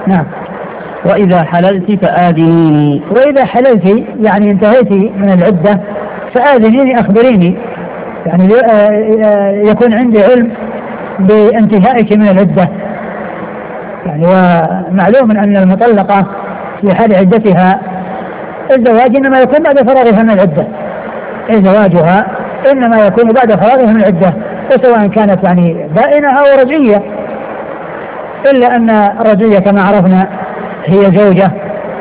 نعم. وإذا حللت فآذنيني. وإذا حللت يعني انتهيت من العدة فآذنيني، أخبريني، يعني يكون عندي علم بانتهائك من العدة. يعني ومعلوم أن المطلقة في حال عدتها الزواج إنما يكون بعد فرارها من العدة، زواجها إنما يكون بعد فرارها من العدة، وسواء كانت يعني بائنة أو رجعية، إلا أن الرجعية كما عرفنا هي زوجة،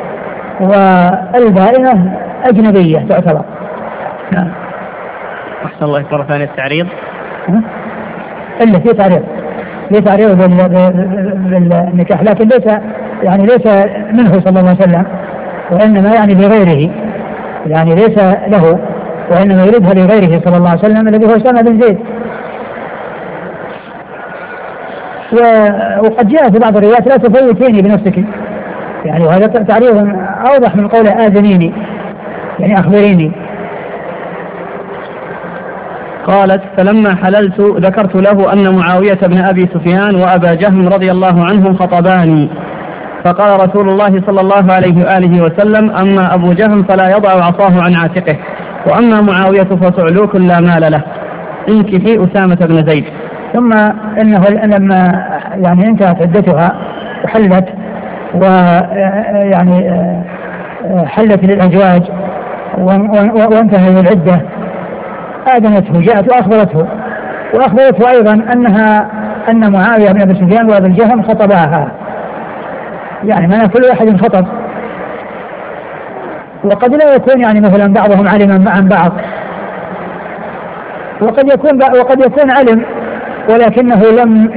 والبائنة أجنبية تعتبر. نعم. أحسن الله مرة ثانية التعريض. إلا في تعريض، في تعريض بالنكاح، لكن ليس منه صلى الله عليه وسلم، وإنما يعني لغيره، يعني ليس له، وإنما يريدها لغيره صلى الله عليه وسلم الذي هو أسامة بن زيد. وقد جاء في بعض الروايات لا تفوتيني بنفسك، يعني وهذا تعريض أوضح من قوله آذنيني، يعني أخبريني. قالت: فلما حللت ذكرت له أن معاوية بن أبي سفيان وأبا جهم رضي الله عنهم خطباني، فقال رسول الله صلى الله عليه وآله وسلم: أما أبو جهم فلا يضع عصاه عن عاتقه، وأما معاوية فصعلوك لا مال له، انكحي أسامة بن زيد. ثم إنه لما يعني انتهت عدتها وحلت ويعني حلت للأزواج وانتهت العدة، آذنته، جاءت وأخبرته أيضا أن معاوية بن أبي سفيان وأبا الجهم خطباها، يعني ما كل واحد خطب، وقد لا يكون يعني مثلا بعضهم علما عن بعض، وقد يكون علم ولكنه لم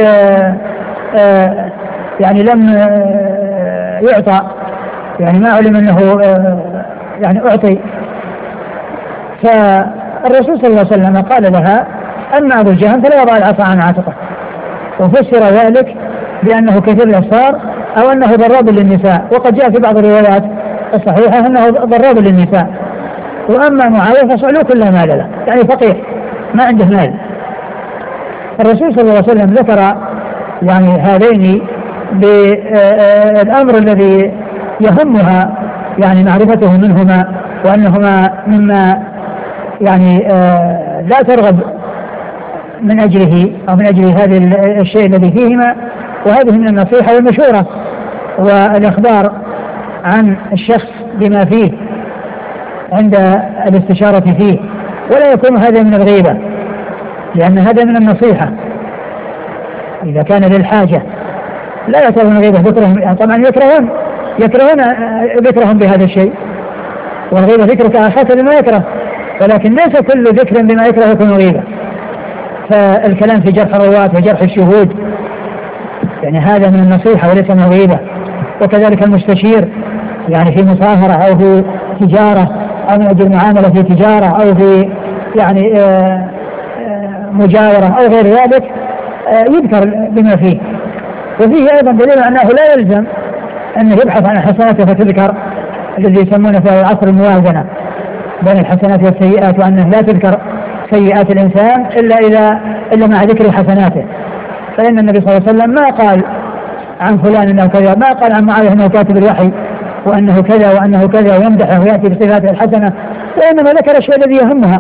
يعني لم يعطى، يعني ما علم أنه يعني أعطي. فالرسول صلى الله عليه وسلم قال لها: أما أبو الجهم فلا يضع العصا عن عاتقه، وفسر ذلك بأنه كثير الأسفار أو أنه ضراب للنساء، وقد جاء في بعض الروايات الصحيحة أنه ضراب للنساء. وأما معاوية فصعلوك لا مال له، يعني فقير ما عنده مال. الرسول صلى الله عليه وسلم ذكر يعني هذين بالأمر الذي يهمها يعني معرفته منهما، وأنهما مما يعني لا ترغب من أجله أو من أجل هذا الشيء الذي فيهما، وهذه من النصيحة والمشورة والإخبار عن الشخص بما فيه عند الاستشارة فيه، ولا يكون هذا من الغيبة، لأن هذا من النصيحة إذا كان للحاجة، لا يعتبر من الغيبة. ذكرهم يعني طبعا يكرهون ذكرهم بهذا الشيء، والغيبة ذكرك أخاك بما يكره، ولكن ليس كل ذكر بما يكره يكون غيبة. فالكلام في جرح الرواة وجرح الشهود يعني هذا من النصيحة وليس من الغيبة. وكذلك المستشير يعني في مصاهرة أو في تجارة أو من أجل معاملة في تجارة أو في يعني مجاورة أو غير ذلك يذكر بما فيه. وفيه أيضا دليل أنه لا يلزم أنه يبحث عن حسناته فتذكر، الذي يسمونه في العصر الموازنة بين الحسنات والسيئات، وأنه لا تذكر سيئات الإنسان إلا مع ذكر حسناته. فإن النبي صلى الله عليه وسلم ما قال عن فلان أنه كذا، ما قال عن معاوية أنه كاتب الوحي وأنه كذا وأنه كذا ويمدحه ويأتي بصفاته الحسنة، وإنما ذكر الشيء الذي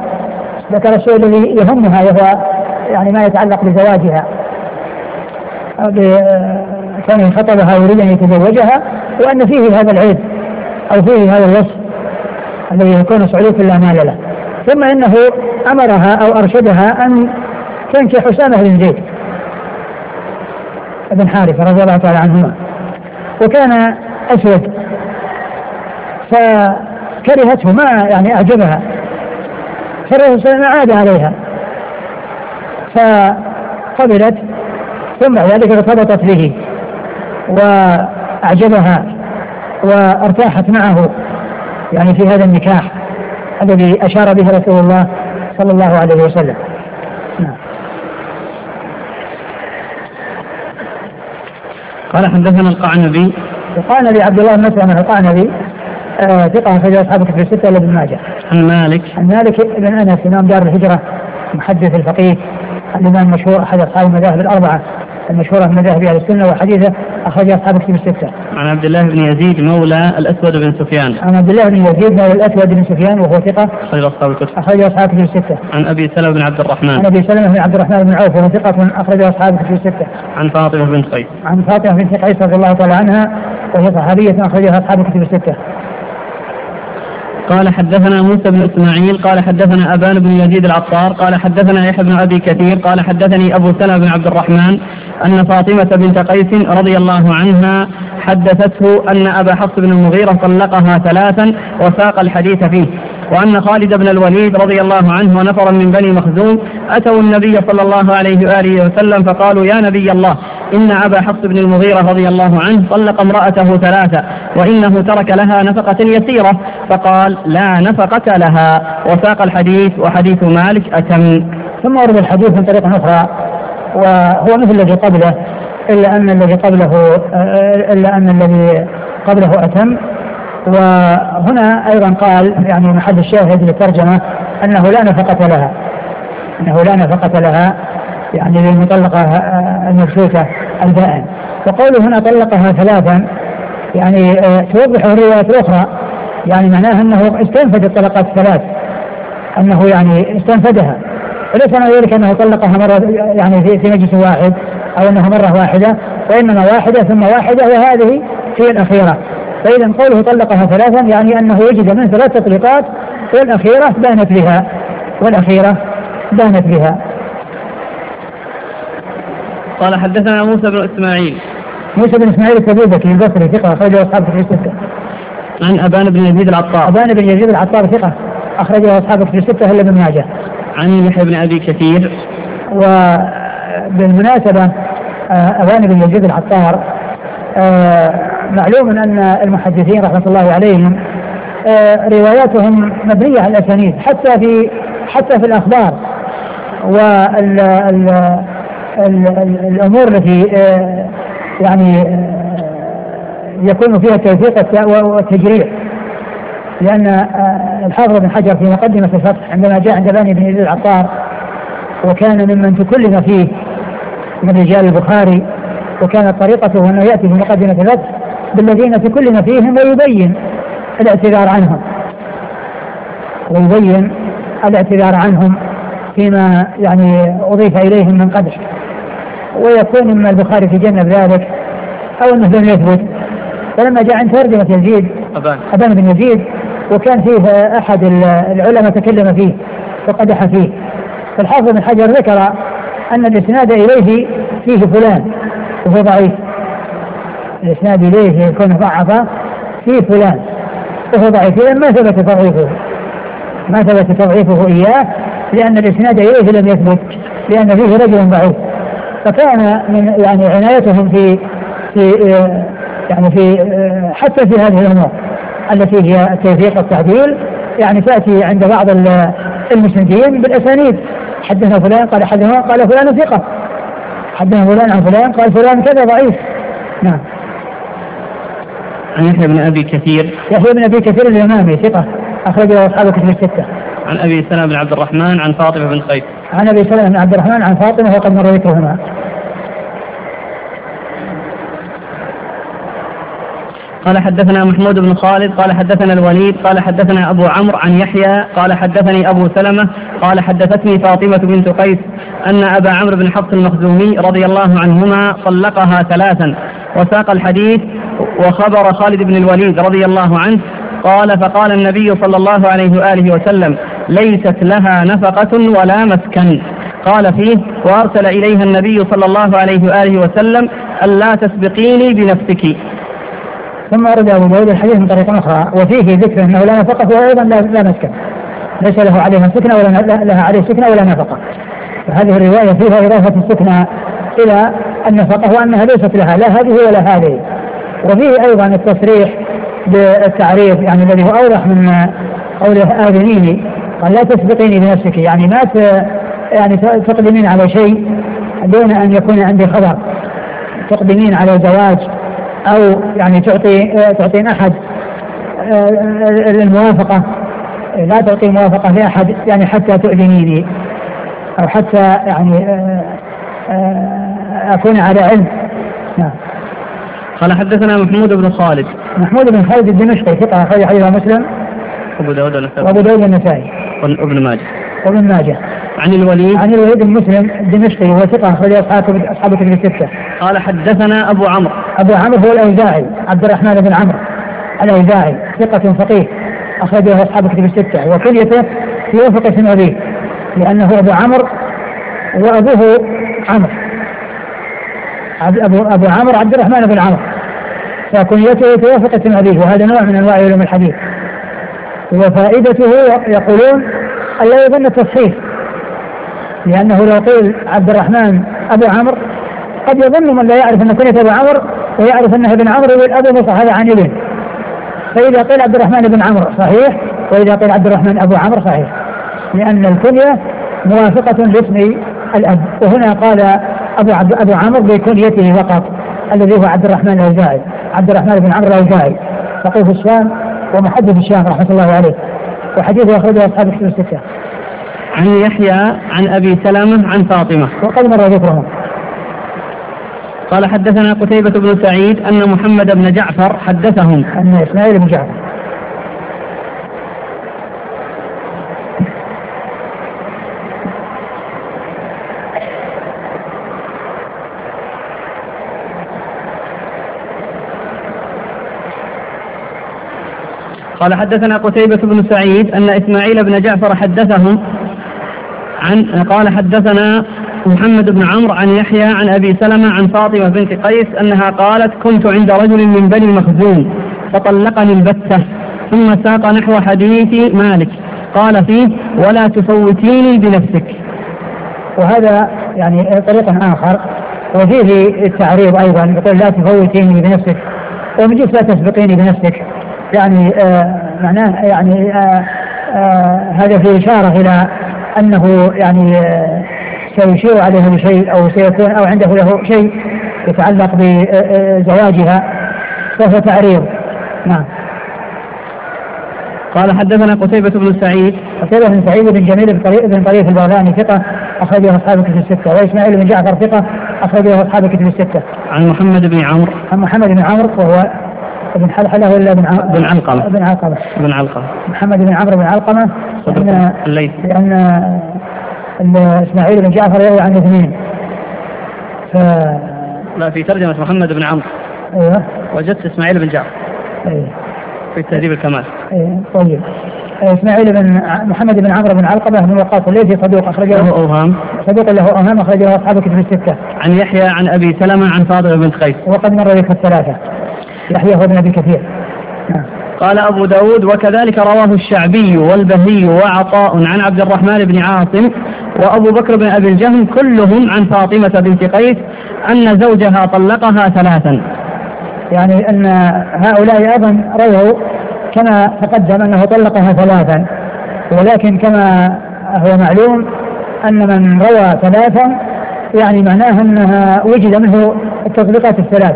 يهمها، وهو يعني ما يتعلق بزواجها، كان خطبها ويريد أن يتزوجها، وأن فيه هذا العيب أو فيه هذا الوصف الذي يكون صعلوك لا مال له. ثم إنه أمرها أو أرشدها أن تنكح أسامة بن زيد بن حارثة رضي الله تعالى عنهما، وكان أسود فكرهته، ما يعني أعجبها، فالرسول صلى الله عليه وسلم عاد عليها فقبلت، ثم بعد ذلك ارتبطت به وأعجبها وارتاحت معه يعني في هذا النكاح الذي أشار به رسول الله صلى الله عليه وسلم. قال: حدثنا القعنبي. القعنبي عبد الله بن مسلم القعنبي ثقة أخرج أصحاب الكتب الستة إلا ابن ماجه. عن مالك بن أنس إمام دار الهجرة، محدث الفقيه، الإمام المشهور، أحد أصحاب المذاهب الأربعة، المشهورة من مذاهب أهل السنة، وحديثه أخرجه أصحاب الكتب الستة. عن عبد الله بن يزيد مولى الأسود بن سفيان. عن عبد الله بن يزيد مولى الأسود بن سفيان وهو ثقة أخرج أصحاب الكتب. أخرج أصحاب الكتب الستة. عن أبي سلمة بن عبد الرحمن. عن أبي سلمة بن عبد الرحمن بن عوف وهو ثقة أخرج أصحاب الكتب الستة. عن فاطمة بنت قيس. عن فاطمة بنت قيس رضي الله تعالى عنها وهي صحابية أخرجها أصحاب الكتب الستة. قال حدثنا موسى بن إسماعيل قال حدثنا أبان بن يزيد العطار قال حدثنا يحيى بن أبي كثير قال حدثني أبو سلمة بن عبد الرحمن أن فاطمة بنت قيس رضي الله عنها حدثته أن أبا حفص بن المغيرة طلقها 3 وساق الحديث فيه، وأن خالد بن الوليد رضي الله عنه ونفرا من بني مخزوم أتوا النبي صلى الله عليه وآله وسلم فقالوا يا نبي الله إن أبا حفص بن المغيرة رضي الله عنه طلق امرأته 3 وإنه ترك لها نفقة يسيرة، فقال لا نفقة لها، وساق الحديث وحديث مالك أتم. ثم ورد الحديث من طريق أخرى وهو مثل الذي قبله إلا أن الذي قبله أتم. وهنا أيضا قال يعني محل الشاهد للترجمة أنه لا نفقة لها يعني للمطلقة المرشوكة البائن. وقوله هنا طلقها 3 يعني توضح الروايات الأخرى، يعني معناها أنه استنفد الطلقات 3، أنه يعني استنفدها، وليس معنى ذلك أنه طلقها مرة يعني في مجلس واحد أو أنها مرة واحدة، وإنما واحدة ثم واحدة وهذه في الأخيرة. فإذا قوله طلقها 3 يعني أنه وجد من 3 تطليقات والأخيرة بانت بها. قال حدثنا موسى بن إسماعيل التبوذكي البصري ثقة أخرجه أصحاب الكتب الستة. عن أبان بن يزيد العطار ثقة أخرجه أصحاب الكتب الستة إلا ابن ماجه. عن يحيى بن أبي كثير. وبالمناسبة أبان بن يزيد العطار معلوم أن المحدثين رحمة الله عليهم رواياتهم مبنية على الأسانيد حتى في الأخبار والأمور التي يعني يكون فيها التوثيق والتجريح، لأن الحافظ بن حجر في مقدمة الفتح عندما جاء عند بني بن يزيد العطار وكان ممن تكلم فيه من رجال البخاري، وكانت طريقته أنه يأتي في مقدمة الفتح بالذين تكلم فيهم ويبين الاعتذار عنهم فيما يعني أضيف إليهم من قدح، ويكون من البخاري في جنب ذلك أو أنه لم يثبت. فلما جاء عند ترجمة يزيد أبان بن يزيد وكان فيه أحد العلماء تكلم فيه وقدح فيه، فالحافظ بن حجر ذكر أن الإسناد إليه فيه فلان وهو ضعيف، الإسناد إليه يكون ضعفا فيه فلان وهو ضعيف، لأن ما ثبت تضعيفه إياه لأن الإسناد إليه لم يثبت، لأن فيه رجل ضعيف. فكان من يعني عنايتهم في حتى في هذه الأمور التي هي التوثيق والتعديل، يعني تأتي عند بعض المسندين بالأسانيد، حدثنا فلان قال حدثنا قال فلان ثقة، حدثنا فلان عن فلان قال فلان كذا ضعيف. نعم. عن يحيى بن أبي كثير اليمامي ثقة أخرجه أصحاب الكتب الستة. عن أبي سلمة بن عبد الرحمن عن فاطمة بن قيس. عن أبي سلمة بن عبد الرحمن عن فاطمة وقد مر ذكرهما. قال حدثنا محمود بن خالد قال حدثنا الوليد قال حدثنا أبو عمرو عن يحيى قال حدثني أبو سلمة قال حدثتني فاطمة بنت قيس أن أبا عمرو بن حفص المخزومي رضي الله عنهما طلقها 3، وساق الحديث وخبر خالد بن الوليد رضي الله عنه قال فقال النبي صلى الله عليه وآله وسلم ليست لها نفقة ولا مسكن. قال فيه وأرسل إليها النبي صلى الله عليه وآله وسلم ألا تسبقيني بنفسك. ثم أرد أبو داود الحديث من طريق أخرى وفيه ذكر أنه لا نفقة وأيضا لا مسكن، ليس له عليها سكنة ولا لها عليه سكنة ولا نفقة. فهذه الرواية فيها إضافة السكنة إلى النفقة وأنها ليست لها لا هذه ولا هذه. وفيه أيضا التصريح بالتعريف يعني الذي هو أوضح من قوله آذنيني، قال لا تسبقيني بنفسك، يعني ما يعني تقدمين على شيء دون أن يكون عندي خبر، تقدمين على زواج أو يعني تعطين أحد الموافقة، لا تعطي موافقة لأحد يعني حتى تؤذنيني أو حتى يعني أكون على علم. نعم. قال حدثنا محمود بن خالد. محمود بن خالد الدمشقي ثقة أخرج حديثه مسلم وأبو داود النسائي وابن ماجه. عن الوليد بن مسلم الدمشقي وهو ثقة أخرج أصحاب كتب الستة. قال حدثنا أبو عمرو هو الأوزاعي عبد الرحمن بن عمرو الأوزاعي ثقة فقيه أخرجه أصحاب كتب الستة، وكنيته يوافق اسم أبيه لأنه أبو عمرو وأبوه عمرو. أبو عمرو عبد الرحمن بن عمرو، فكنيته توافق اسم أبيه، وهذا نوع من أنواع علوم الحديث. وفائدته يقولون ألا يظن التصحيح، لأنه لو قيل عبد الرحمن أبو عمرو قد يظن من لا يعرف أن كنية أبو عمرو ويعرف أنه ابن عمرو والأب مصحف عن ابن، فإذا قيل عبد الرحمن بن عمرو صحيح، وإذا قيل عبد الرحمن أبو عمرو صحيح، لأن الكنية موافقة لاسم الأب. وهنا قال أبو عمرو بكنيته فقط الذي هو عبد الرحمن الأوزاعي، عبد الرحمن بن عمرو الأوزاعي فقيه في الشام ومحدث الشام رحمة الله عليه، وحديثه أخرجه أصحاب الكتب الستة. عن يحيى عن أبي سلمة عن فاطمة وقد مر ذكرهم. قال حدثنا قتيبة بن سعيد أن محمد بن جعفر حدثهم أن إسماعيل بن جعفر. قال حدثنا قتيبة بن سعيد أن إسماعيل بن جعفر حدثهم قال حدثنا محمد بن عمرو عن يحيى عن أبي سلمة عن فاطمة بنت قيس أنها قالت كنت عند رجل من بني مخزوم فطلقني البتة، ثم ساق نحو حديث مالك قال فيه ولا تفوتيني بنفسك. وهذا يعني طريق آخر وفيه التعريض أيضا، يقول لا تفوتيني بنفسك، ومن جهة لا تسبقيني بنفسك، يعني معناه يعني هذا فيه إشارة إلى أنه يعني سيشير عليه بشيء أو سيكون أو عنده له شيء يتعلق بزواجها، فهو تعريض. نعم. قال حدثنا قتيبة بن سعيد بن جميل بن طريف البغلاني ثقة أخرجه أصحاب الكتب الستة، وإسماعيل بن جعفر ثقة أخرجه أصحاب الكتب الستة. عن محمد بن عمرو وهو ابن حلحلة ولا بن علقمة. محمد بن عمرو بن علقمة، لأن إسماعيل بن جعفر يروي عن اثنين. لا، في ترجمة محمد بن عمرو. أيوه. وجدت إسماعيل بن جعفر. أيوه. في تهذيب الكمال. أيوه. طيب. محمد بن عمرو بن علقمة بن وقاص الليثي صدوق أخرجه له أوهام أخرجه أصحاب الكتب الستة. عن يحيى عن أبي سلمة عن فاطمة بنت قيس. وقد مر ذكر الثلاثة، يحيى هو ابن أبي كثير. قال أبو داود وكذلك رواه الشعبي والبهي وعطاء عن عبد الرحمن بن عاصم وأبو بكر بن أبي الجهم كلهم عن فاطمة بنت قيس أن زوجها طلقها 3. يعني أن هؤلاء أيضا رووا كما تقدم أنه طلقها 3، ولكن كما هو معلوم أن من روى 3 يعني معناه أنها وجد منه التطليقات 3،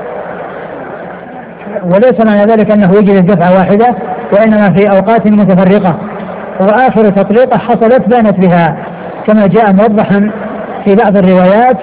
وليس معنى ذلك أنه وجد دفعة واحدة، وإنما في أوقات متفرقة، وآخر تطليقة حصلت بانت بها كما جاء موضحا في بعض الروايات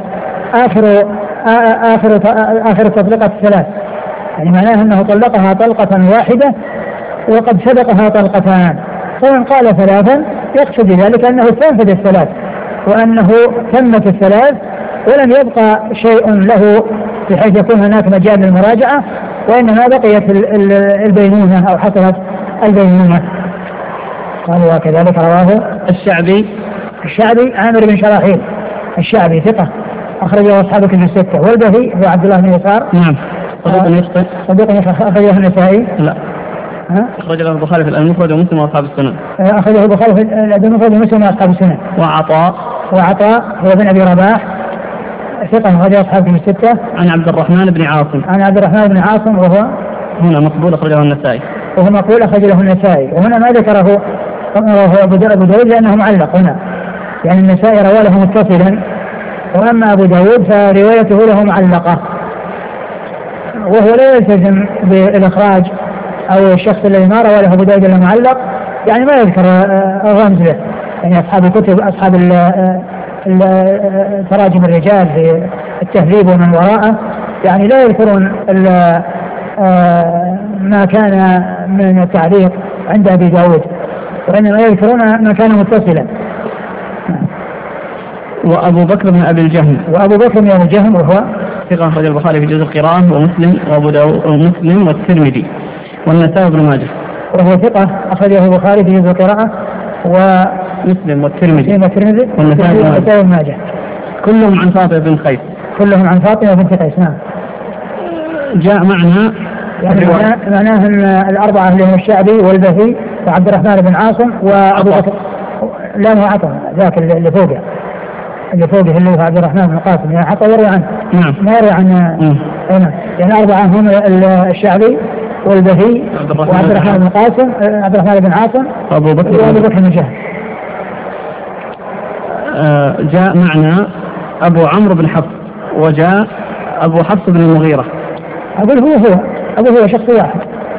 آخر تطليقة 3، يعني معناه أنه طلقها طلقة واحدة وقد سبقها طلقتان، فمن قال 3 يقصد ذلك أنه تنفذ 3 وأنه تمت 3 ولم يبقى شيء له بحيث يكون هناك مجال للمراجعة، وإنما بقيت البينونة أو حصلت البينونة. قالوا وكذلك رواه الشعبي عامر بن شراحيل الشعبي ثقة أخرجه أصحاب الكتب الستة. والبهي هو عبد الله بن يسار. نعم. صدوق أخرجه النسائي. لا. أخرجه البخاري في المفرد ومسلم وأصحاب السنن. أخرجه البخاري في المفرد ومسلم وأصحاب السنن. وعطاء هو بن أبي رباح ثقة أخرجه أصحاب الكتب الستة. عن عبد الرحمن بن عاصم وهو هنا مقبول أخرجه النسائي. وهنا ما ذكره أبو داود لأنه معلق هنا، يعني النسائي رواه له متصلا، وأما أبو داود فروايته له معلقة، وهو لا يلتزم بالإخراج أو الشخص الذي ما روى له أبو داود إلا معلق، يعني ما يذكر الرمز له، يعني أصحاب الكتب أصحاب تراجم الرجال في التهذيب ومن وراءه، يعني لا يذكرون ما كان من التعليق عند أبي داود، وإنما يذكرون ما كان متصلا. وأبو بكر بن أبي الجهم. وأبو بكر بن أبي الجهم وهو ثقة أخرج البخاري في جزء القراءة ومسلم وأبو داود ومسلم والترمذي والنسائي بن ماجه. وهو ثقة أخرجه البخاري في جزء القراءة ومسلم والترمذي والنسائي بن ماجه. كلهم عن فاطمة بن قيس. كلهم عن فاطمة بنت قيس. نعم. جاء معنا يعني معناه أن الأربعة اللي هم الشعبي والبهي وعبد الرحمن بن عاصم وأبو بكر. لا هو عطا ذاك اللي فوقه اللي هو عبد الرحمن بن قاسم، يعني حتى يروي عنه. نعم. ما يروي عن هنا، يعني أربعة هم الشعبي والبهي وعبد الرحمن بن قاسم، عبد الرحمن بن عاصم وأبو بكر بن جهل. جاء معنا أبو عمرو بن حفص وجاء أبو حفص بن المغيرة. أبو هو شخص واحد.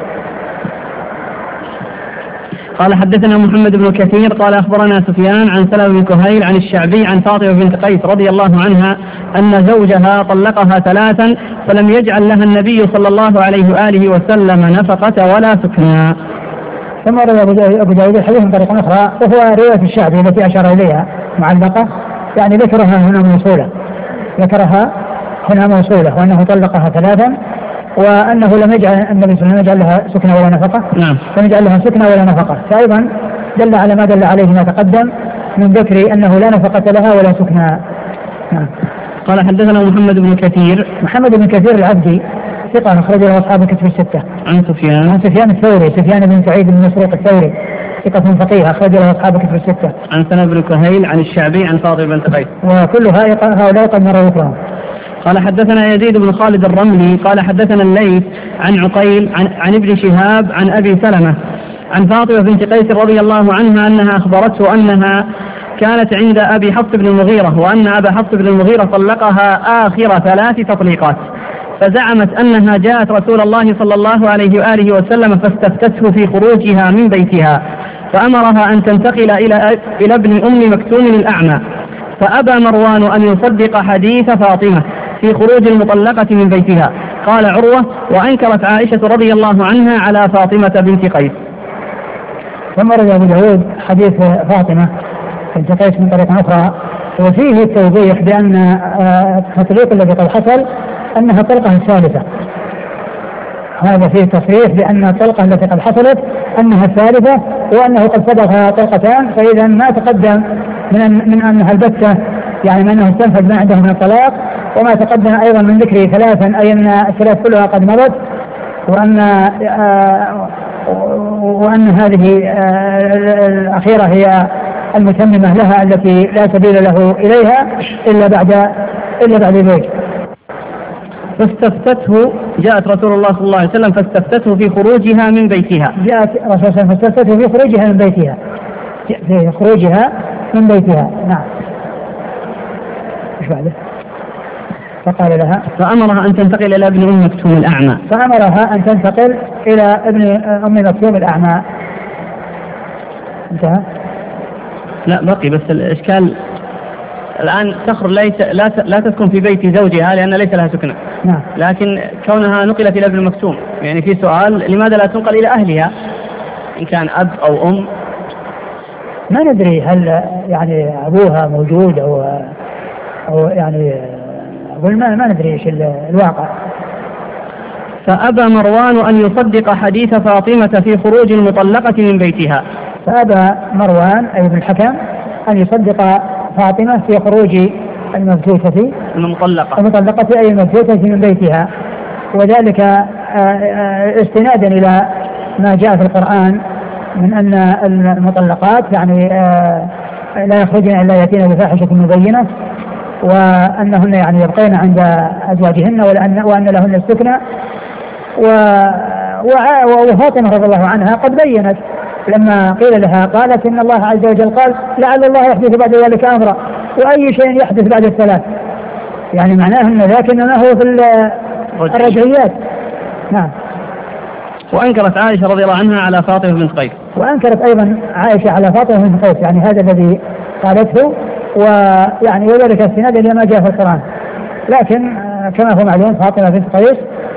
قال حدثنا محمد بن كثير قال أخبرنا سفيان عن سلمة بن كهيل عن الشعبي عن فاطمة بنت قيس رضي الله عنها أن زوجها طلقها 3 فلم يجعل لها النبي صلى الله عليه وآله وسلم نفقة ولا سكنا. ثم روى أبو داود الحديث من طريقة أخرى وهو رواية الشعبي التي أشار إليها معلقة، يعني ذكرها هنا موصولة وأنه طلقها 3 وأنه لم يجعل النبي صلى الله عليه وسلم يجعل لها سكنة ولا نفقة. نعم. لم يجعل لها سكنة ولا نفقة، فأيضا دل على ما دل عليه ما تقدم من ذكر أنه لا نفقة لها ولا سكنة. نعم. قال حدثنا محمد بن كثير العبدي ثقة أخرج له أصحاب الكتب الستة. عن سفيان الثوري سفيان بن سعيد بن مسروق الثوري ثقة فقيه أخرج له أصحاب الكتب الستة. عن سلمة بن كهيل عن الشعبي عن فاطمة بنت قيس. وكل هؤلاء قد مروا ذكرهم. قال حدثنا يزيد بن خالد الرملي قال حدثنا الليث عن عقيل عن ابن شهاب عن أبي سلمة عن فاطمة بنت قيس رضي الله عنها أنها أخبرته أنها كانت عند أبي حفص بن المغيرة وأن أبا حفص بن المغيرة طلقها آخر 3 تطليقات، فزعمت أنها جاءت رسول الله صلى الله عليه وآله وسلم فاستفتته في خروجها من بيتها فأمرها أن تنتقل إلى ابن أم مكتوم الأعمى، فأبى مروان أن يصدق حديث فاطمة في خروج المطلقة من بيتها. قال عروة وأنكرت عائشة رضي الله عنها على فاطمة بنت قيس. ثم روى أبو داود حديث فاطمة بنت قيس من طريقة أخرى وفيه التوضيح بأن التطليق الذي قد حصل أنها الطلقة الثالثة. هذا فيه تصريح بأن الطلقة التي قد حصلت أنها الثالثة وأنه قد سبقها طلقتان، فإذا ما تقدم من أنها البتة يعني من أنه استنفذ ما عنده من الطلاق، وما تقدم أيضا من ذكر 3 أي أن الثلاث كلها قد مضت، وأن هذه الأخيرة هي المتممة لها التي لا سبيل له إليها إلا بعد ذلك. جاءت رسول الله صلى الله عليه وسلم فاستفتته في خروجها من بيتها. فاستفتته في خروجها من بيتها. نعم. ايش بعده؟ فقال لها فأمرها أن تنتقل إلى ابن أم مكتوم الأعمى. انتهى؟ لا بقي، بس الإشكال الآن تخرج لا تسكن في بيت زوجها لأن ليس لها سكنة. نعم. لكن كونها نقلت إلى ابن مكتوم يعني في سؤال لماذا لا تنقل إلى أهلها إن كان أب أو أم؟ ما ندري هل يعني أبوها موجود أو يعني ما ندري إيش الواقع. فأبى مروان أن يصدق حديث فاطمة في خروج المطلقة من بيتها. فأبى مروان أي ابن الحكم أن يصدق فاطمة في خروج المطلقة أي المبتوتة من بيتها، وذلك استنادا إلى ما جاء في القرآن من أن المطلقات يعني لا يخرجن إلا يأتين بفاحشة مبينة، وأنهن يعني يبقين عند أزواجهن وأن لهن السكنى. وفاطمة رضي الله عنها قد بينت لما قيل لها قالت إن الله عز وجل قال لعل الله يحدث بعد ذلك أمرا، وأي شيء يحدث بعد الثلاث، يعني معناه أن ذاك إنما هو في الرجعيات. نعم. وأنكرت عائشة رضي الله عنها على فاطمة بنت قيس. وأنكرت أيضا عائشة على فاطمة بنت قيس، يعني هذا الذي قالته، ويعني وذلك استنادا لما جاء في القرآن لكن كما هو معلوم فاطمة بنت قيس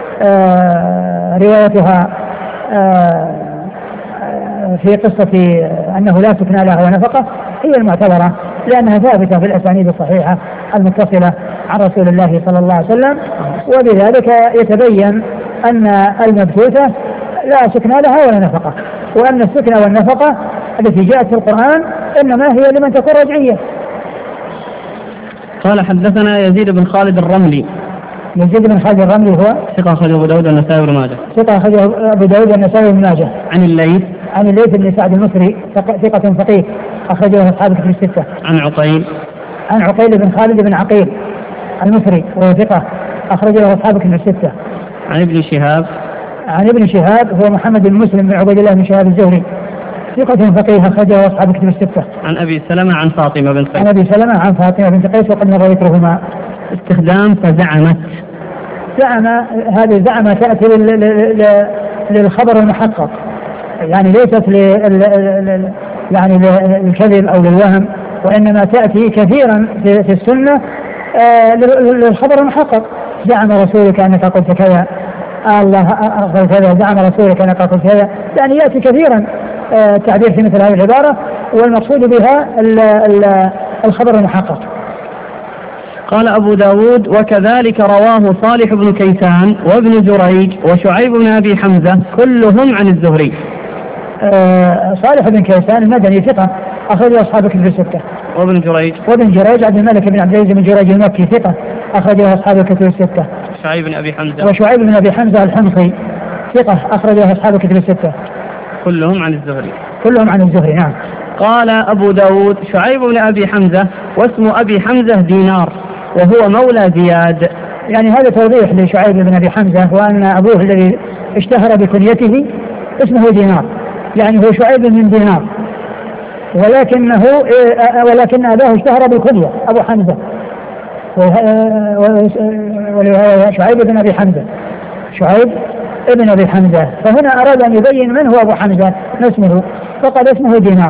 روايتها في قصة أنه لا سكن لها ونفقة هي المعتبرة، لأنها ثابتة في الأسانيد الصحيحة المتصلة عن رسول الله صلى الله عليه وسلم، وبذلك يتبين أن المبثوثة لا سكن لها ولا نفقة، وأن السكن والنفقة التي جاءت في القرآن إنما هي لمن تكون رجعية. قال حدثنا يزيد بن خالد الرملي. يزيد بن خالد الرملي هو ثقة أخرجه أبو داود والنسائي وابن ماجه. ثقة أخرجه أبو داود والنسائي وابن ماجه. عن الليث. عن الليث بن سعد المصري ثقة فقيه أخرجه أصحاب الكتب الستة. عن عقيل. عن عقيل بن خالد بن عقيل المصري وهو ثقة أخرجه أصحاب الكتب الستة. عن ابن شهاب. عن ابن شهاب هو محمد بن مسلم بن عبيد الله بن شهاب الزهري ثقة فقيه أخرجه أصحاب الكتب الستة. عن أبي سلمة عن فاطمة بنت قيس. عن أبي سلمة عن فاطمة بنت قيس وقد مر ذكرهما. استخدام فزعمت. هذه زعمة تأتي للخبر المحقق، يعني ليست يعني للكذب أو للوهم، وإنما تأتي كثيرا في السنة للخبر المحقق. زعم رسولك أنك قلت كذا، الله أخبر كذا، زعم رسولك أنك قلت كذا، يعني يأتي كثيرا تعبير في مثل هذه العبارة، والمقصود بها الخبر المحقق. قال أبو داود وكذلك رواه صالح بن كيسان وابن جريج وشعيب بن أبي حمزة كلهم عن الزهري. صالح بن كيسان المدني ثقة أخرجه أصحاب الكتب الستة. وابن جريج. وابن جريج عبد الملك بن عبد العزيز بن جريج المكي ثقة أخرجه أصحاب الكتب الستة. شعيب بن أبي حمزة. وشعيب بن أبي حمزة الحمصي ثقة أخرجه أصحاب الكتب الستة. كلهم عن الزهري. كلهم عن الزهري نعم. قال أبو داود شعيب بن أبي حمزة واسم أبي حمزة دينار وهو مولى زياد. يعني هذا توضيح لشعيب بن أبي حمزة، وأن أبوه الذي اشتهر بكنيته اسمه دينار، يعني هو شعيب من دينار، ولكن أباه اشتهر بالكنية أبو حمزة، شعيب بن أبي حمزة، شعيب ابن أبي حمزة، فهنا أراد أن يبين من هو أبو حمزة اسمه، فقد اسمه دينار.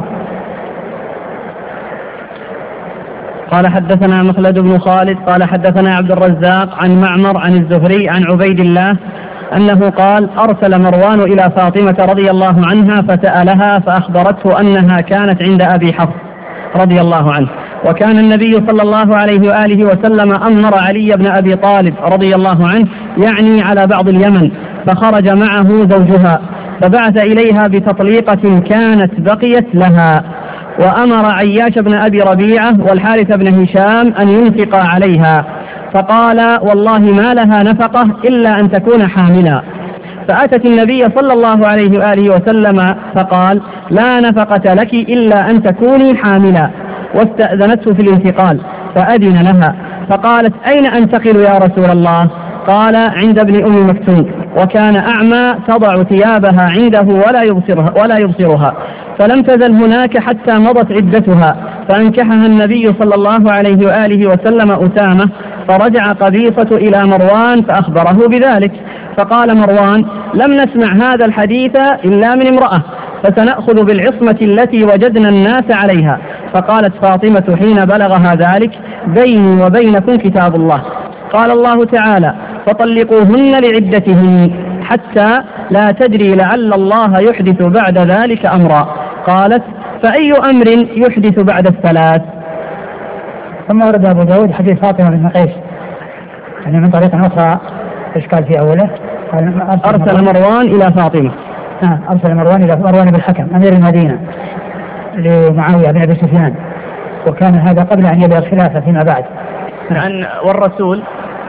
قال حدثنا مخلد بن خالد قال حدثنا عبد الرزاق عن معمر عن الزهري عن عبيد الله أنه قال أرسل مروان إلى فاطمة رضي الله عنها فسألها فأخبرته أنها كانت عند أبي حفص رضي الله عنه، وكان النبي صلى الله عليه وآله وسلم أمر علي بن أبي طالب رضي الله عنه يعني على بعض اليمن، فخرج معه زوجها فبعث إليها بتطليقة كانت بقيت لها، وأمر عياش بن أبي ربيعة والحارث بن هشام أن ينفقا عليها، فقال والله ما لها نفقة إلا أن تكون حاملا. فأتت النبي صلى الله عليه وآله وسلم فقال لا نفقة لك إلا أن تكوني حاملا، واستأذنته في الانتقال فأذن لها، فقالت أين أنتقل يا رسول الله؟ قال عند ابن أم مكتوم، وكان أعمى تضع ثيابها عنده ولا يبصرها، فلم تزل هناك حتى مضت عدتها، فأنكحها النبي صلى الله عليه وآله وسلم أسامة، فرجع قبيصة إلى مروان فأخبره بذلك، فقال مروان لم نسمع هذا الحديث إلا من امرأة، فسنأخذ بالعصمة التي وجدنا الناس عليها. فقالت فاطمة حين بلغها ذلك بيني وبينكم كتاب الله، قال الله تعالى فطلقوهن لعدتهن حتى لا تدري لعل الله يحدث بعد ذلك أمرا. قالت فأي أمر يحدث بعد الثلاث؟ ثم ورد أبو داود حديث فاطمة بن قيس يعني من طريق أخرى إشكال في أوله. أرسل مروان إلى فاطمة. أرسل مروان إلى مروان بن الحكم أمير المدينة لمعاوية بن أبي سفيان، وكان هذا قبل أن يبلغ الخلافة فيما بعد. والرسول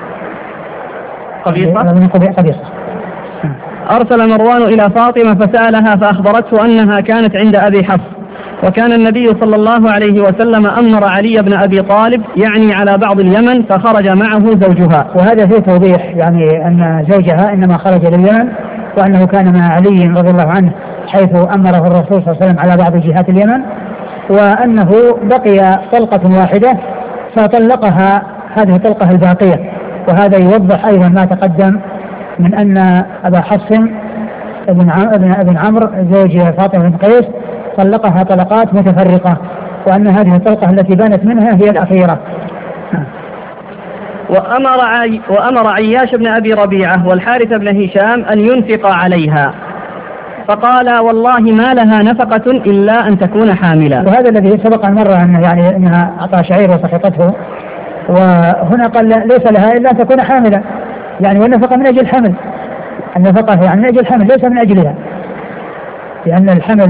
قبيصة. أرسل مروان إلى فاطمة فسألها فأخبرته أنها كانت عند أبي حفص، وكان النبي صلى الله عليه وسلم أمر علي بن أبي طالب يعني على بعض اليمن، فخرج معه زوجها. وهذا فيه توضيح يعني أن زوجها إنما خرج لليمن، وأنه كان مع علي رضي الله عنه حيث أمره الرسول صلى الله عليه وسلم على بعض جهات اليمن، وأنه بقي طلقة واحدة فطلقها هذه الطلقة الباقية. وهذا يوضح أيضا ما تقدم من أن أبا حفص ابن عمرو زوج فاطمة بن قيس طلقها طلقات متفرقة، وأن هذه الطلقة التي بانت منها هي الأخيرة. وأمر عياش بن أبي ربيعة والحارث بن هشام أن ينفق عليها، فقال والله ما لها نفقة إلا أن تكون حاملا. وهذا الذي سبق أن مر أنها أعطى شعير وسقطته، وهنا قال ليس لها إلا أن تكون حاملا، يعني والنفقة من أجل الحمل، النفقة يعني من أجل الحمل ليس من أجلها، لأن الحمل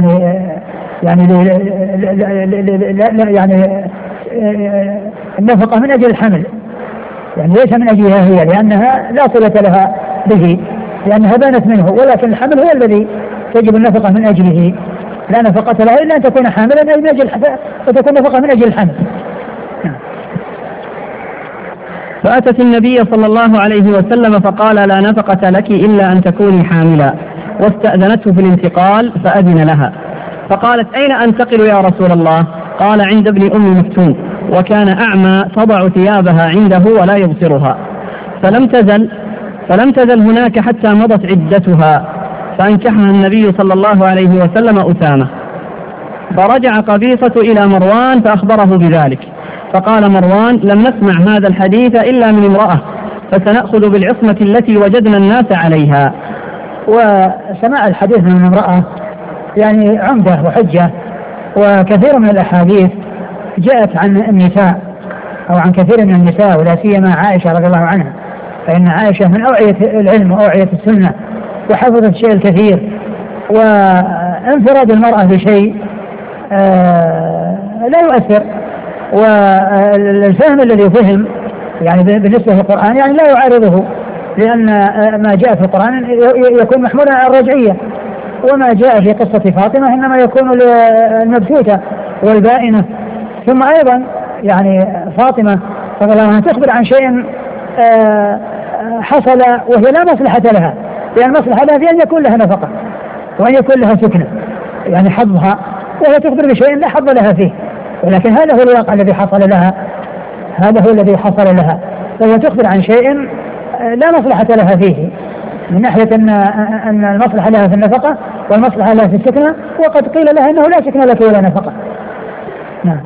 يعني النفقة من أجل الحمل، يعني ليس من أجلها هي، لأنها لا صلة لها به لأنها بانت منه، ولكن الحمل هو الذي تجب النفقة من أجله، لا نفقة لها إلا أن تكون حاملا من أجل فتكون نفقة من أجل الحمل. فأتت النبي صلى الله عليه وسلم فقال لا نفقة لك إلا أن تكوني حاملا، واستأذنته في الانتقال فأذن لها، فقالت أين أنتقل يا رسول الله؟ قال عند ابن أم مكتوم، وكان أعمى تضع ثيابها عنده ولا يبصرها، فلم تزل هناك حتى مضت عدتها، فأنكحها النبي صلى الله عليه وسلم أسامة. فرجع قبيصة إلى مروان فأخبره بذلك، فقال مروان لم نسمع هذا الحديث إلا من امرأة، فسنأخذ بالعصمة التي وجدنا الناس عليها. وسماع الحديث من امرأة يعني عمدة وحجة، وكثير من الأحاديث جاءت عن النساء أو عن كثير من النساء، ولا سيما عائشة رضي الله عنها، فإن عائشة من أوعية العلم وأوعية السنة وحفظت الشيء الكثير، وانفراد المرأة بشيء لا يؤثر، والفهم الذي فهم يعني بالنسبة للقرآن يعني لا يعارضه، لأن ما جاء في القرآن يكون محمولا على الرجعية، وما جاء في قصة فاطمة إنما يكون للمبسوطة والبائنة. ثم أيضا يعني فاطمة رضي الله عنها تخبر عن شيء حصل وهي لا مصلحة لها، لأن المصلحة لها في أن يكون لها نفقة وأن يكون لها سكنة يعني حظها، وهي تخبر بشيء لا حظ لها فيه، ولكن هذا هو الواقع الذي حصل لها، هذا هو الذي حصل لها، فهي تخبر عن شيء لا مصلحة لها فيه، من ناحية أن المصلحة لها في النفقة والمصلحة لها في السكنة، وقد قيل لها أنه لا سكنة لك ولا نفقة. نعم.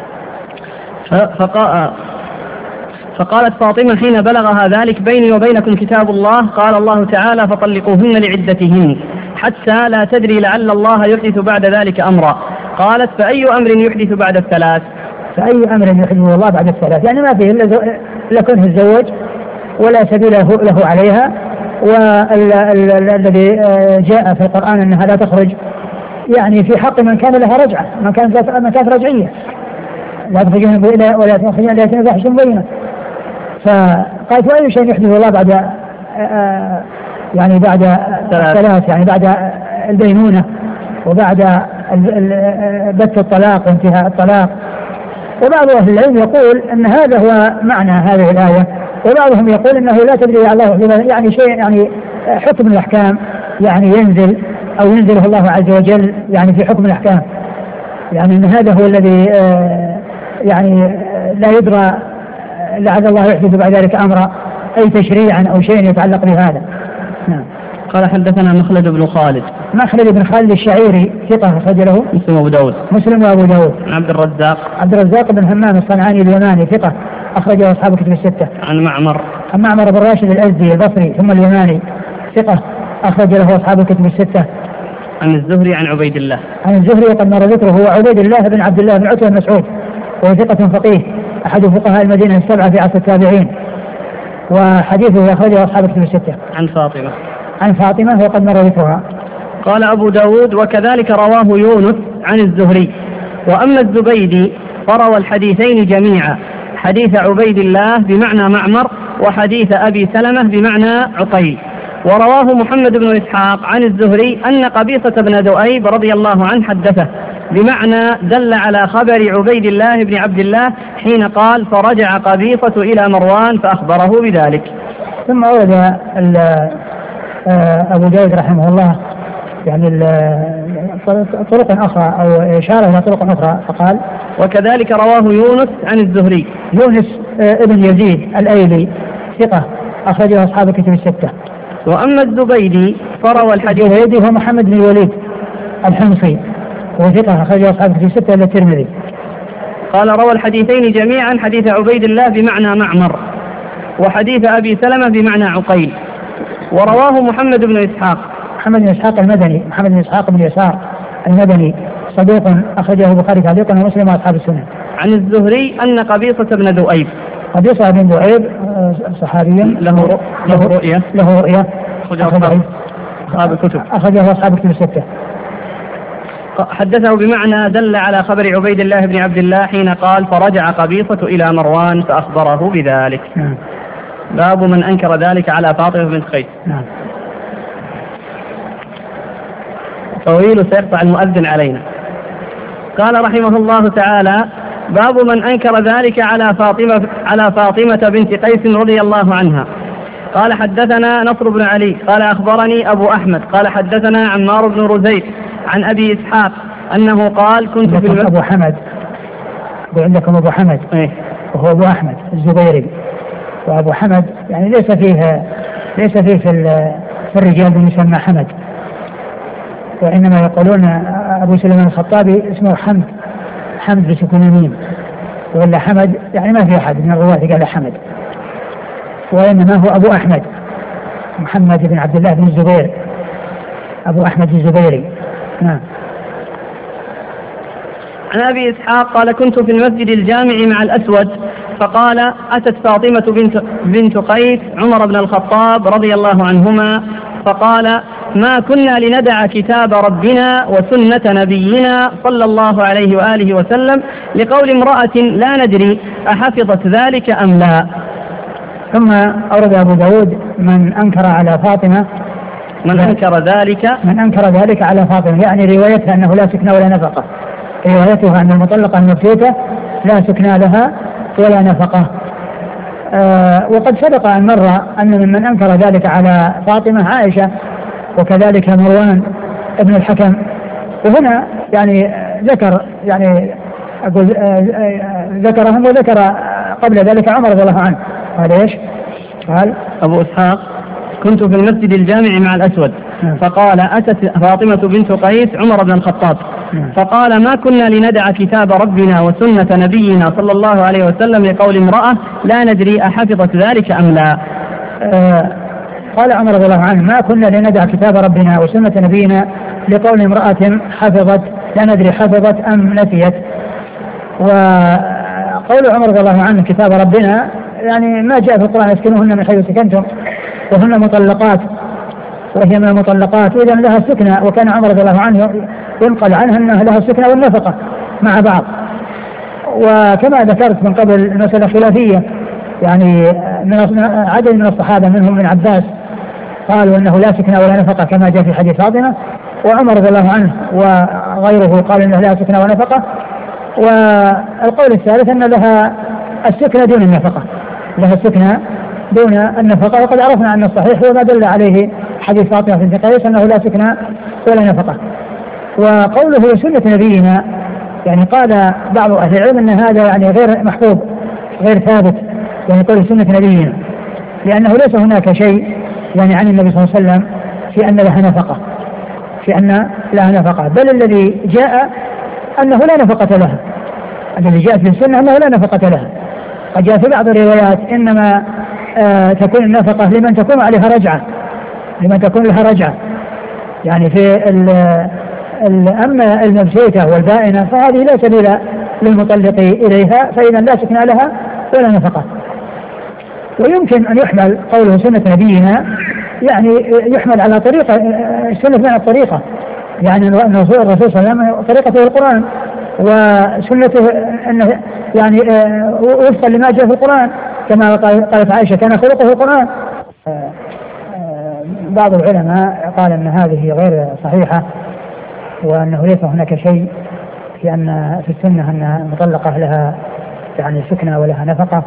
فقالت فاطمة حين بلغها ذلك بيني وبينكم كتاب الله، قال الله تعالى فطلقوهن لعدتهن حتى لا تدري لعل الله يحدث بعد ذلك أمرا. قالت فأي أمر يحدث بعد الثلاث؟ فأي أمر يحدثه الله بعد الثلاث، يعني ما فيه إلا كونه الزوج ولا سبيل له عليها، والذي جاء في القرآن أنها لا تخرج يعني في حق من كان لها رجعة، من كانت رجعية، لا تخرجون ولا تخرجون لا تنفحش بينه. فقالت وأي شيء يحدث الله بعد يعني بعد الثلاث، يعني بعد البينونة وبعد بث الطلاق وانتهاء الطلاق. وبعض أهل العلم يقول أن هذا هو معنى هذه الآية، وبعضهم يقول أنه لا تدري على الله يعني شيء يعني حكم الأحكام يعني ينزل أو ينزله الله عز وجل يعني في حكم الأحكام، يعني أن هذا هو الذي يعني لا يدرى لعل الله يحدث بعد ذلك أمرا، أي تشريعا أو شيء يتعلق بهذا. نعم. قال حدثنا مخلد بن خالد. مخلد بن خالد الشعيري ثقة أخرج له مسلم وأبو داود. مسلم وأبو داود. عبد الرزاق بن همام الصنعاني اليماني ثقة أخرجه أصحاب كتب الستة. عن معمر بن راشد الأزدي البصري ثم اليماني ثقة أخرج له أصحاب كتب الستة. عن الزهري عن عبيد الله. عن الزهري وقد مر ذكره، هو عبيد الله بن عبد الله بن عتبة بن مسعود، وهو ثقة فقيه أحد فقهاء المدينة السبعة في عصر التابعين، وحديثه أخرجه أصحاب كتب الستة. عن فاطمة وقد مر ذكرها. قال أبو داود وكذلك رواه يونس عن الزهري. وأما الزبيدي فروى الحديثين جميعا، حديث عبيد الله بمعنى معمر، وحديث أبي سلمة بمعنى عقيل. ورواه محمد بن إسحاق عن الزهري أن قبيصة بن ذؤيب رضي الله عنه حدثه بمعنى دل على خبر عبيد الله بن عبد الله حين قال فرجع قبيصة إلى مروان فأخبره بذلك. ثم أورد أبو داود رحمه الله يعني طرق أخرى أو إشارة إلى طرق أخرى، فقال وكذلك رواه يونس عن الزهري. يونس ابن يزيد الأيلي ثقة أخرجه أصحاب الكتب الستة. وأما الزبيدي فروى الحديث. الزبيدي هو محمد بن الوليد الحمصي وثقة أخرجه أصحاب الكتب الستة إلا الترمذي. قال روى الحديثين جميعا، حديث عبيد الله بمعنى معمر، وحديث أبي سلمة بمعنى عقيل. ورواه محمد بن إسحاق. محمد بن إسحاق المدني، محمد بن إسحاق بن يسار المدني صدوق أخرجه البخاري تعليقا ومسلم وأصحاب السنن. عن الزهري أن قبيصة بن ذؤيب. قبيصة بن ذؤيب صحابي له رؤية أخرجه أصحاب الكتب الستة. حدثه بمعنى دل على خبر عبيد الله بن عبد الله حين قال فرجع قبيصة إلى مروان فأخبره بذلك. باب من أنكر ذلك على فاطمة بنت قيس. طويل سيقطع المؤذن علينا. قال رحمه الله تعالى: باب من أنكر ذلك على فاطمة بنت قيس رضي الله عنها. قال حدثنا نصر بن علي قال أخبرني أبو أحمد قال حدثنا عمار بن رزيق عن أبي إسحاق أنه قال كنت في أبو حمد، عندكم أبو حمد وهو أبو أحمد الزبيري. وأبو حمد يعني ليس فيه في الرجال بمسمى حمد، وإنما يقولون أبو سليمان الخطابي اسمه حمد بسكون الميم، ولا حمد يعني ما في أحد من الرواة قال حمد، وإنما هو أبو أحمد محمد بن عبد الله بن الزبير، أبو أحمد الزبيري. عن أبي إسحاق قال كنت في المسجد الجامع مع الأسود فقال أتت فاطمة بنت قيس عمر بن الخطاب رضي الله عنهما فقال ما كنا لندع كتاب ربنا وسنة نبينا صلى الله عليه وآله وسلم لقول امرأة لا ندري أحفظت ذلك أم لا. ثم أورد أبو داود من أنكر ذلك على فاطمة، يعني روايتها أنه لا سكنى ولا نفقة، روايتها أن المطلقة المبتوتة لا سكنى لها ولا نفقة. وقد سبق أن مر أن ممن أنكر ذلك على فاطمة عائشة وكذلك مروان ابن الحكم. وهنا يعني ذكرهم وذكر قبل ذلك عمر رضي الله عنه. قال ايش؟ قال أبو إسحاق كنت في المسجد الجامع مع الأسود فقال أتت فاطمة بنت قيس عمر بن الخطاب فقال ما كنا لندع كتاب ربنا وسنة نبينا صلى الله عليه وسلم لقول امرأة لا ندري أحفظت ذلك أم لا. قال عمر رضي الله عنه ما كنا لندع كتاب ربنا وسنة نبينا لقول امرأة حفظت لا ندري حفظت أم نسيت. وقول عمر رضي الله عنه كتاب ربنا يعني ما جاء في القرآن اسكنوهن من حيث سكنتم وهن مطلقات وهي من المطلقات وإذا لها السكنة. وكان عمر رضي الله عنه ينقل عنها أنها لها السكنة والنفقة مع بعض. وكما ذكرت من قبل المسألة خلافية، يعني عدد من الصحابة منهم من عباس قالوا أنه لا سكنة ولا نفقة كما جاء في حديث فاطمة، وعمر رضي الله عنه وغيره قال أنه لا سكنة ونفقة. والقول الثالث أن لها السكنة دون النفقة، لها السكنة دون النفقة. وقد عرفنا أن الصحيح هو ما دل عليه حديث فاطمة بنت قيس أنه لا سكنة ولا نفقة. وقوله سنة نبينا يعني قال بعض أهل العلم أن هذا يعني غير محفوظ غير ثابت، يعني قول سنة نبينا، لأنه ليس هناك شيء يعني عن النبي صلى الله عليه وسلم في أن لها نفقة، بل الذي جاء أنه لا نفقة لها، الذي جاء في السنة أنه لا نفقة لها. قد جاء في بعض الروايات إنما تكون النفقة لمن تكون عليها رجعة، لمن تكون لها رجعة، يعني في أما المبسوطة والبائنة فهذه لا سبيل للمطلق إليها، فإذا لا سكن لها ولا نفقة. ويمكن أن يحمل قوله سنة نبينا يعني يحمل على طريقة السنة بمعنى الطريقة، يعني الرسول صلى الله عليه وسلم طريقته القرآن وسنته أنه يعني وفقا لما جاء في القرآن كما قالت عائشة كان خلقه القرآن. بعض العلماء قال أن هذه غير صحيحة وأنه ليس هناك شيء في السنة أن المطلقة لها يعني سكنة ولها نفقة.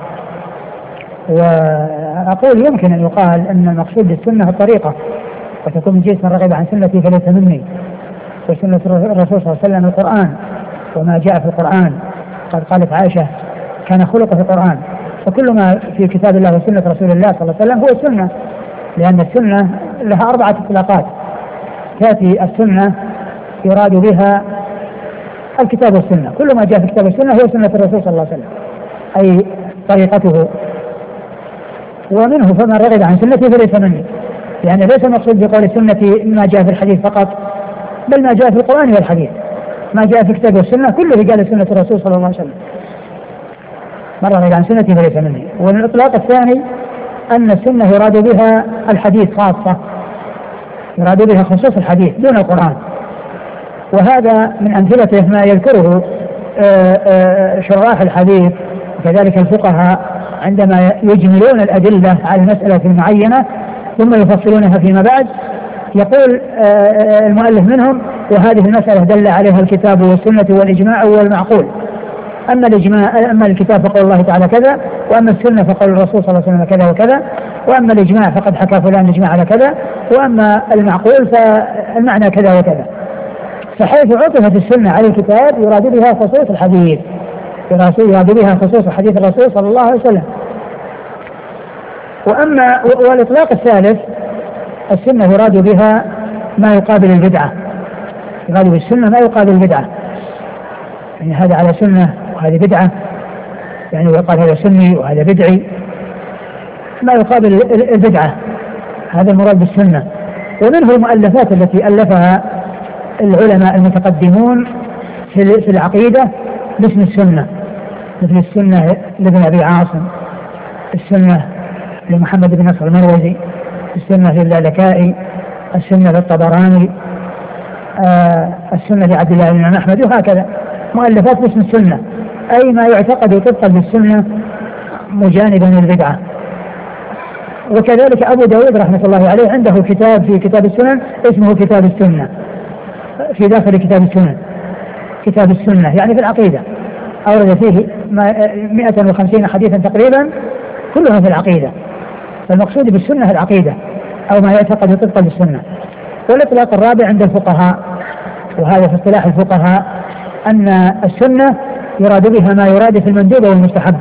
وأقول يمكن أن يقال أن المقصود بالسنة الطريقة، وتكون من جنس من رغب عن سنتي فليس مني، وسنة الرسول صلى الله عليه وسلم القرآن وما جاء في القرآن. قد قالت عائشة كان خلقه في القرآن، فكل ما في كتاب الله وسنة رسول الله صلى الله عليه وسلم هو السنة، لأن السنة لها 4 إطلاقات. تأتي السنة يراد بها الكتاب والسنة، كل ما جاء في الكتاب والسنة هو سنة الرسول صلى الله عليه وسلم أي طريقته. ومنه فمن رغب عن سنتي فليس مني، يعني ليس المقصود بقول السنة ما جاء في الحديث فقط، بل ما جاء في القرآن والحديث، ما جاء في الكتاب والسنة كله قال سنة الرسول صلى الله عليه وسلم. من رغب عن سنتي فليس مني. والإطلاق الثاني أن السنة يراد بها الحديث خاصة، يراد بها خصوص الحديث دون القرآن، وهذا من أمثلته ما يذكره شراح الحديث وكذلك الفقهاء عندما يجملون الأدلة على المسألة المعينة ثم يفصلونها فيما بعد. يقول المؤلف منهم: وهذه المسألة دل عليها الكتاب والسنة والإجماع والمعقول. أما الكتاب فقول الله تعالى كذا، وأما السنة فقول الرسول صلى الله عليه وسلم كذا وكذا، وأما الإجماع فقد حكى فلان الإجماع على كذا، وأما المعقول فالمعنى كذا وكذا. فحيث عطفت السنة على الكتاب يراد بها خصوص الحديث، يراد بها خصوص حديث الرسول صلى الله عليه وسلم. والإطلاق الثالث السنة يراد بها ما يقابل البدعة، يراد بالسنة ما يقابل البدعة، يعني هذا على سنة وهذه بدعة، يعني ويقال هذا سني وهذا بدعي، ما يقابل البدعة، هذا المراد بالسنة. ومنه المؤلفات التي ألفها العلماء المتقدمون في العقيدة باسم السنة، مثل السنة لابن أبي عاصم، السنة لمحمد بن نصر المروزي، السنة للالكائي، السنة للطبراني، السنة لعبد الله بن أحمد، وهكذا مؤلفات باسم السنة، أي ما يعتقد طبقا للسنة مجانبا للبدعة. وكذلك أبو داود رحمة الله عليه عنده كتاب في كتاب السنن اسمه كتاب السنة، في داخل كتاب السنن كتاب السنة يعني في العقيدة، أورد فيه 150 حديثا تقريبا كلها في العقيدة. فالمقصود بالسنة العقيدة أو ما يعتقد طبقا للسنة. والإطلاق الرابع عند الفقهاء، وهذا في اصطلاح الفقهاء، أن السنة يراد بها ما يراد في المندوب والمستحب.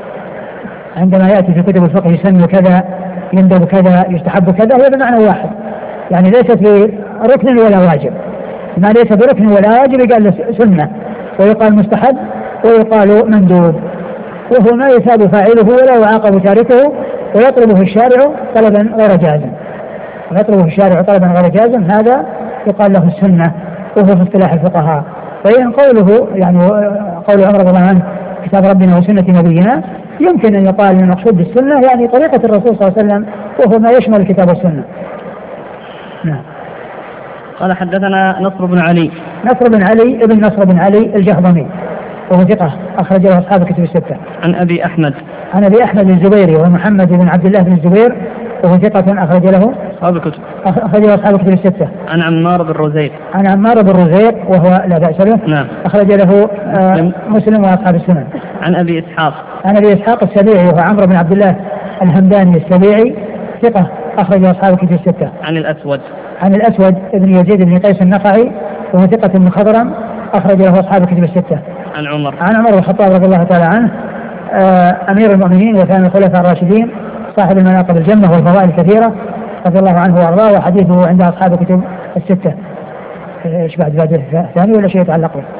عندما يأتي في كتب الفقه يسن كذا، يندب كذا، يستحب كذا، هي بمعنى واحد، يعني ليست بركن ولا واجب. ما ليس بركن ولا واجب يقال سنة، ويقال مستحب، ويقال مندوب، وهو ما يثاب فاعله ولا يعاقب تاركه، ويطلبه الشارع طلبا غير جازم، ويطلبه الشارع طلبا غير جازم، هذا يقال له السنة، وهو في اصطلاح الفقهاء. فإن قوله يعني قول عمر رضي الله عنه كتاب ربنا وسنة نبينا، يمكن أن يقال من المقصود بالسنة يعني طريقة الرسول صلى الله عليه وسلم، وهو ما يشمل الكتاب والسنة. نعم. قال حدثنا نصر بن علي. نصر بن علي ابن نصر بن علي الجهضمي، وهو ثقة أخرج له أصحاب الكتب الستة. عن أبي أحمد. عن أبي أحمد الزبيري وهو محمد بن عبد الله بن الزبير، وهو ثقة أخرج له أصحاب الكتب. أخرج له أصحاب الكتب الستة. عن عمار بن رزيق. عن عمار بن رزيق وهو لا بأس له. نعم. أخرج له مسلم وأصحاب السنن. عن أبي إسحاق. عن أبي إسحاق السبيعي وهو عمرو بن عبد الله الهمداني السبيعي، ثقة أخرج أصحاب الكتب الستة. عن الأسود. عن الأسود ابن يزيد بن قيس النخعي وهو ثقة من خضرم أخرج له أصحاب الكتب الستة. عن عمر. عن عمر بن الخطاب رضي الله تعالى عنه أمير المؤمنين وكان الخلفاء الراشدين صاحب المناقب الجمة والفضائل الكثيرة رضي الله عنه وأرضاه، وحديثه عند أصحاب الكتب الستة. إيش بعد ثاني ولا شيء يتعلق به؟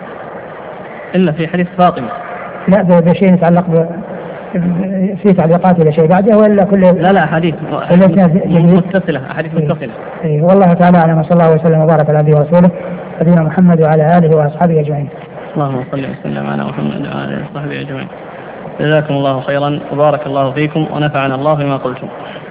إلا في حديث فاطمة. لا بشيء يتعلق في تعليقات ولا شيء بعده ولا كل؟ لا حديث متصلة، أحاديث متصلة. والله تعالى أعلم، صلى الله وسلم وبارك على عبده ورسوله نبينا محمد وعلى آله وأصحابه أجمعين. اللهم صل وسلم على محمد وعلى آله وصحبه أجمعين. جزاكم الله خيرا وبارك الله فيكم ونفعنا الله بما قلتم.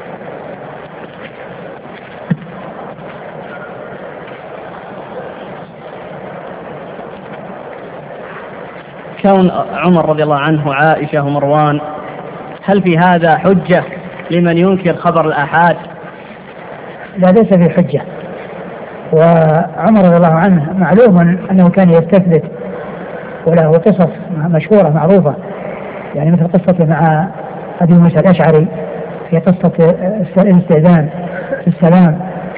كون عمر رضي الله عنه وعائشة ومروان، هل في هذا حجة لمن ينكر خبر الآحاد؟ لا، ليس في حجة. وعمر رضي الله عنه معلوم أنه كان يستثبت، وله قصص مشهورة معروفة، يعني مثل قصة مع أبي موسى الأشعري في قصة الاستئذان في السلام،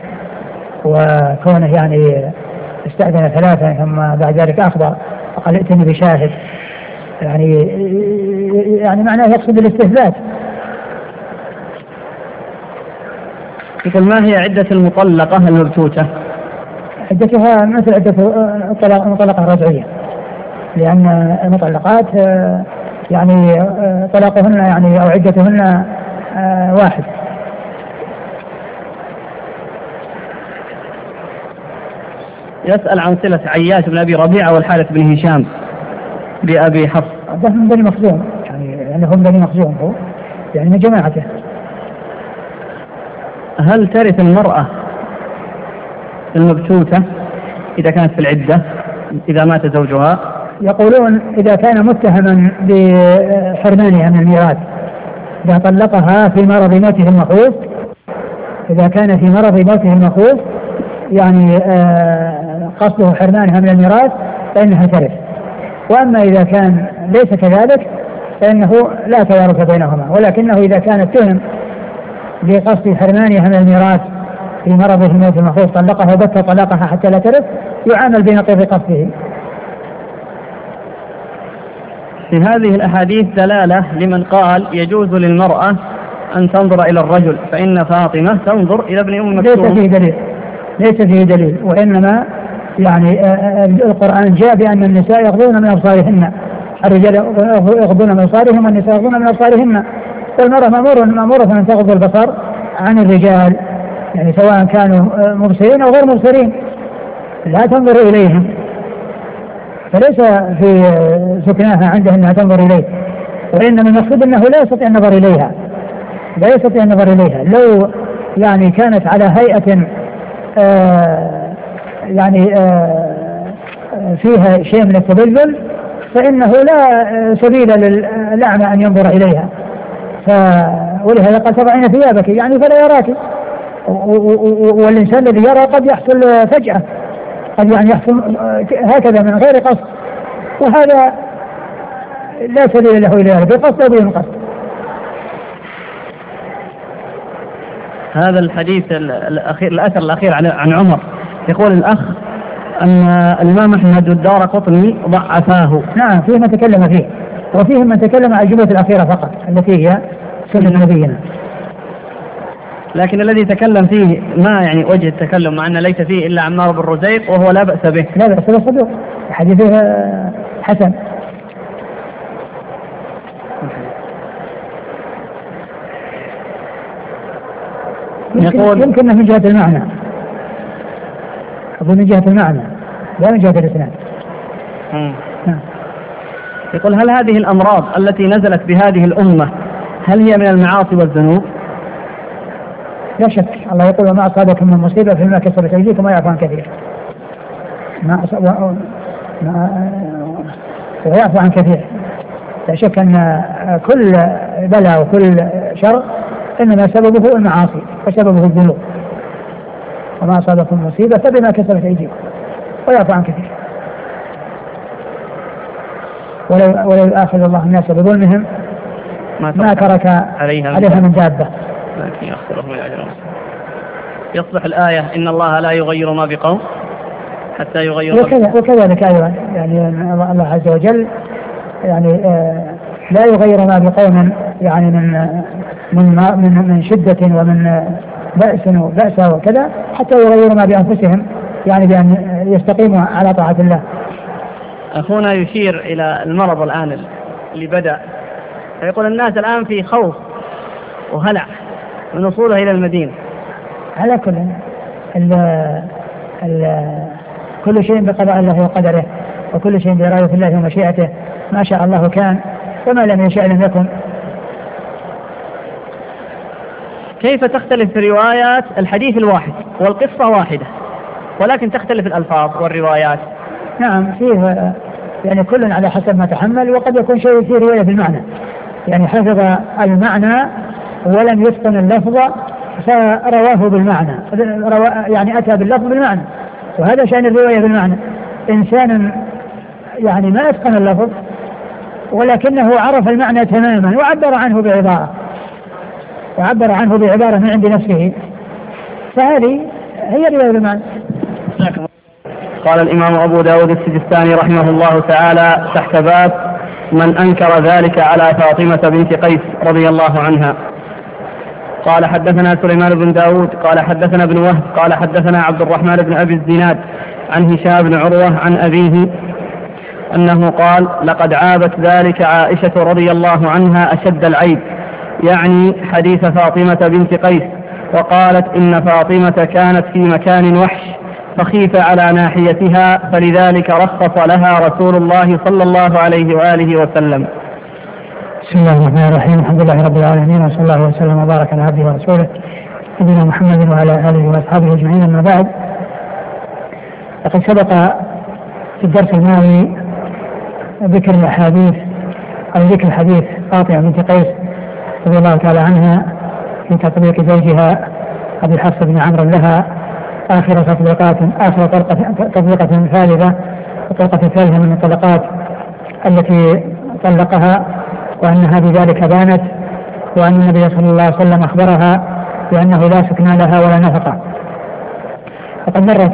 وكونه يعني استأذن ثلاثة ثم بعد ذلك أخبر فقال ائتني بشاهد، يعني معناه يقصد الاستثبات. يقول ما هي عدة المطلقة المبتوتة؟ عدتها مثل عدة المطلقة الرجعية، لأن المطلقات يعني طلاقهن يعني أو عدتهن واحد. يسأل عن صلة عياش بن أبي ربيعة والحارث بن هشام بأبي حفص. ده من بني مخزوم، يعني هم بني مخزوم، هو يعني من جماعته. هل ترث المرأة المبتوتة إذا كانت في العدة إذا مات زوجها؟ يقولون إذا كان متهما بحرمانها من الميراث، إذا طلقها في مرض موته المخوف، إذا كان في مرض موته المخوف يعني قصده حرمانها من الميراث فإنها ترث. وأما إذا كان ليس كذلك فإنه لا توارث بينهما، ولكنه إذا كان اتهم بقصد حرمانها من الميراث في مرضه الموت المخوف طلقها وبت طلاقها حتى لا ترث يعامل بنقيض قصده. في هذه الأحاديث دلالة لمن قال يجوز للمرأة أن تنظر إلى الرجل، فإن فاطمة تنظر إلى ابن أم مكتوم. ليس فيه دليل، وإنما يعني القرآن جاء بأن النساء يغضون من أبصارهن، الرجال يغضون من أبصارهم والنساء يغضون من أبصارهن، والمرأة مأمورة أن تغض البصر عن الرجال، يعني سواء كانوا مبصرين أو غير مبصرين لا تنظر إليهم، فليس في سكناها عندها أنها تنظر إليه، وإنما المقصود أنه لا يستطيع النظر إليها، لا يستطيع النظر إليها. لو يعني كانت على هيئة فيها شيء من التبلل فإنه لا سبيل للأعمى أن ينظر إليها، ولهذا قال تضعين ثيابك يعني فلا يراك، والإنسان الذي يرى قد يحصل فجأة، قد يعني يحصل هكذا من غير قصد، وهذا لا سبيل له إلى ذلك بقصد أو بدون قصد. هذا الحديث الأخير، الأثر الأخير عن عمر، يقول الأخ أن الإمام أحمد والدارقطني ضعفاه. نعم، فيه من تكلم فيه، وفيه من تكلم عن الجملة الأخيرة فقط التي هي سنة نبينا، لكن الذي تكلم فيه ما يعني وجه التكلم، مع أن ليس فيه إلا عمار بن رزيق وهو لا بأس به. لا بأس به، صدوق، حديثه حسن. يمكن من جهة المعنى، أقول من جهة المعنى لا من جهة الإسناد. يقول هل هذه الأمراض التي نزلت بهذه الأمة هل هي من المعاصي والذنوب؟ لا شك، الله يقول وما أصابكم من مصيبة فيما كسبت أيديكم ويعفو عن كثير، ويعفو عن كثير. لا شك أن كل بلاء وكل شر إنما سببه المعاصي وسببه الذنوب، وما أصابكم مصيبة فبما كسبت أيديكم ويعفو عن كثير. ولو يؤاخذ الله الناس بظلمهم ما ترك عليها من دابة، لكن يأخذهم إلى أجل. يصلح الآية إن الله لا يغير ما بقوم حتى يغيروا. وكذلك أيضا يعني الله عز وجل يعني لا يغير ما بقوم يعني من شدة ومن بأس وكذا حتى يغيروا ما بأنفسهم، يعني بأن يستقيموا على طاعة الله. أخونا يشير إلى المرض الآن اللي بدأ، فيقول الناس الآن في خوف وهلع من وصوله إلى المدينة. على كل شيء بقضاء الله وقدره، وكل شيء بإرادة الله ومشيئته، ما شاء الله كان وما لم يشاء لم يكن. كيف تختلف في روايات الحديث الواحد والقصة واحدة ولكن تختلف الألفاظ والروايات؟ نعم، فيه يعني كل على حسب ما تحمل، وقد يكون شيء في رواية بالمعنى، يعني حفظ المعنى ولم يتقن اللفظ فرواه بالمعنى، يعني أتى باللفظ بالمعنى، وهذا شأن الرواية بالمعنى. إنسان يعني ما أتقن اللفظ ولكنه عرف المعنى تماما وعبر عنه بعبارة من عند نفسه، فهذه هي الرواية بالمعنى. قال الإمام أبو داود السجستاني رحمه الله تعالى تحت باب من أنكر ذلك على فاطمة بنت قيس رضي الله عنها. قال حدثنا سليمان بن داود قال حدثنا ابن وهب قال حدثنا عبد الرحمن بن أبي الزناد عن هشام بن عروة عن أبيه أنه قال لقد عابت ذلك عائشة رضي الله عنها أشد العيب يعني حديث فاطمة بنت قيس، وقالت إن فاطمة كانت في مكان وحش فخيف على ناحيتها، فلذلك رخص لها رسول الله صلى الله عليه وآله وسلم. بسم الله الرحمن الرحيم. الحمد لله رب العالمين، وصلى الله وسلم وبارك على عبده ورسوله نبينا محمد وعلى آله وأصحابه أجمعين. أما بعد، لقد سبق في الدرس الماضي ذكر الأحاديث أو ذكر حديث فاطمة بنت قيس رضي الله تعالى عنها في تطبيق زوجها أبي حفص بن عمرو لها آخر تطبيقة ثالثة، الطلقة الثالثة من الطلقات التي طلقها، وأنها بذلك بانت، وأن النبي صلى الله عليه وسلم أخبرها بأنه لا سكن لها ولا نفقة. وقد مرت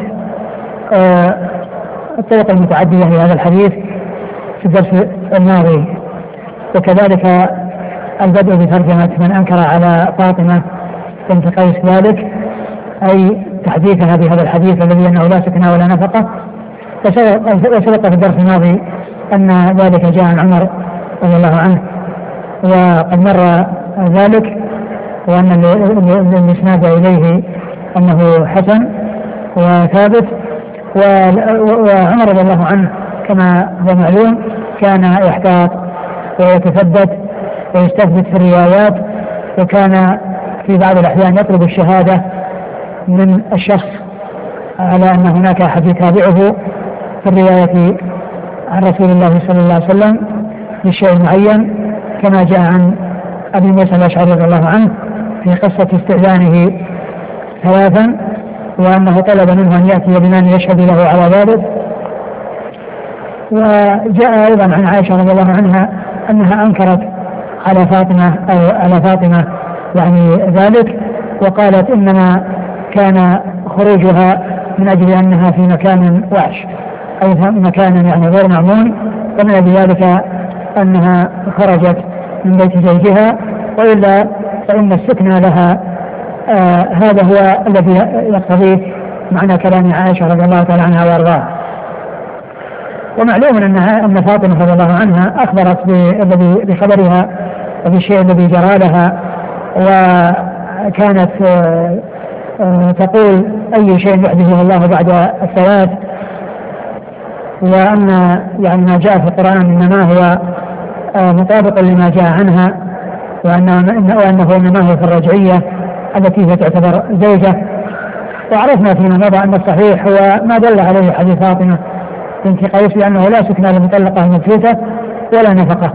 الطرق المتعددة في هذا الحديث في الدرس الماضي، وكذلك البدء بترجمة من أنكر على فاطمة بنت قيس ذلك، أي تحديثها بهذا الحديث الذي أنه لا سكن ولا نفقة. وسبق في الدرس الماضي أن ذلك جاء عن عمر رضي الله عنه، وقد مر ذلك، وأن الإسناد إليه أنه حسن وثابت. وعمر رضي الله عنه كما هو معلوم كان يحتاط ويتثبت ويستثبت في الروايات، وكان في بعض الأحيان يطلب الشهادة من الشخص على أن هناك أحد يتابعه في الرواية عن رسول الله صلى الله عليه وسلم بشيء معين، كما جاء عن أبي موسى الأشعري رضي الله عنه في قصة استئذانه ثلاثا، وأنه طلب منه أن يأتي بمن يشهد له على ذلك. وجاء أيضا عن عائشة رضي الله عنها أنها أنكرت على فاطمة يعني ذلك، وقالت إنما كان خروجها من أجل أنها في مكان وحش أو مكان يعني غير مأمون، ومن أجل ذلك أنها خرجت من بيت زوجها، وإلا فإن السكن لها هذا هو الذي يقتضيه معنى كلام عائشة رضي الله تعالى عنها وارضاها. ومعلوم أن فاطمة رضي الله عنها أخبرت بخبرها وبالشيء الذي جرى لها، وكانت تقول أي شيء يحدثه الله بعد الثلاث، وأن يعني ما جاء في القرآن إنما هو مطابق لما جاء عنها، وأنه إنما هو في الرجعية التي تعتبر زوجة. وعرفنا فيما مضى أن الصحيح هو ما دل عليه حديث فاطمة بنت قيس بأنه لا سكن للمطلقة المبتوتة ولا نفقة.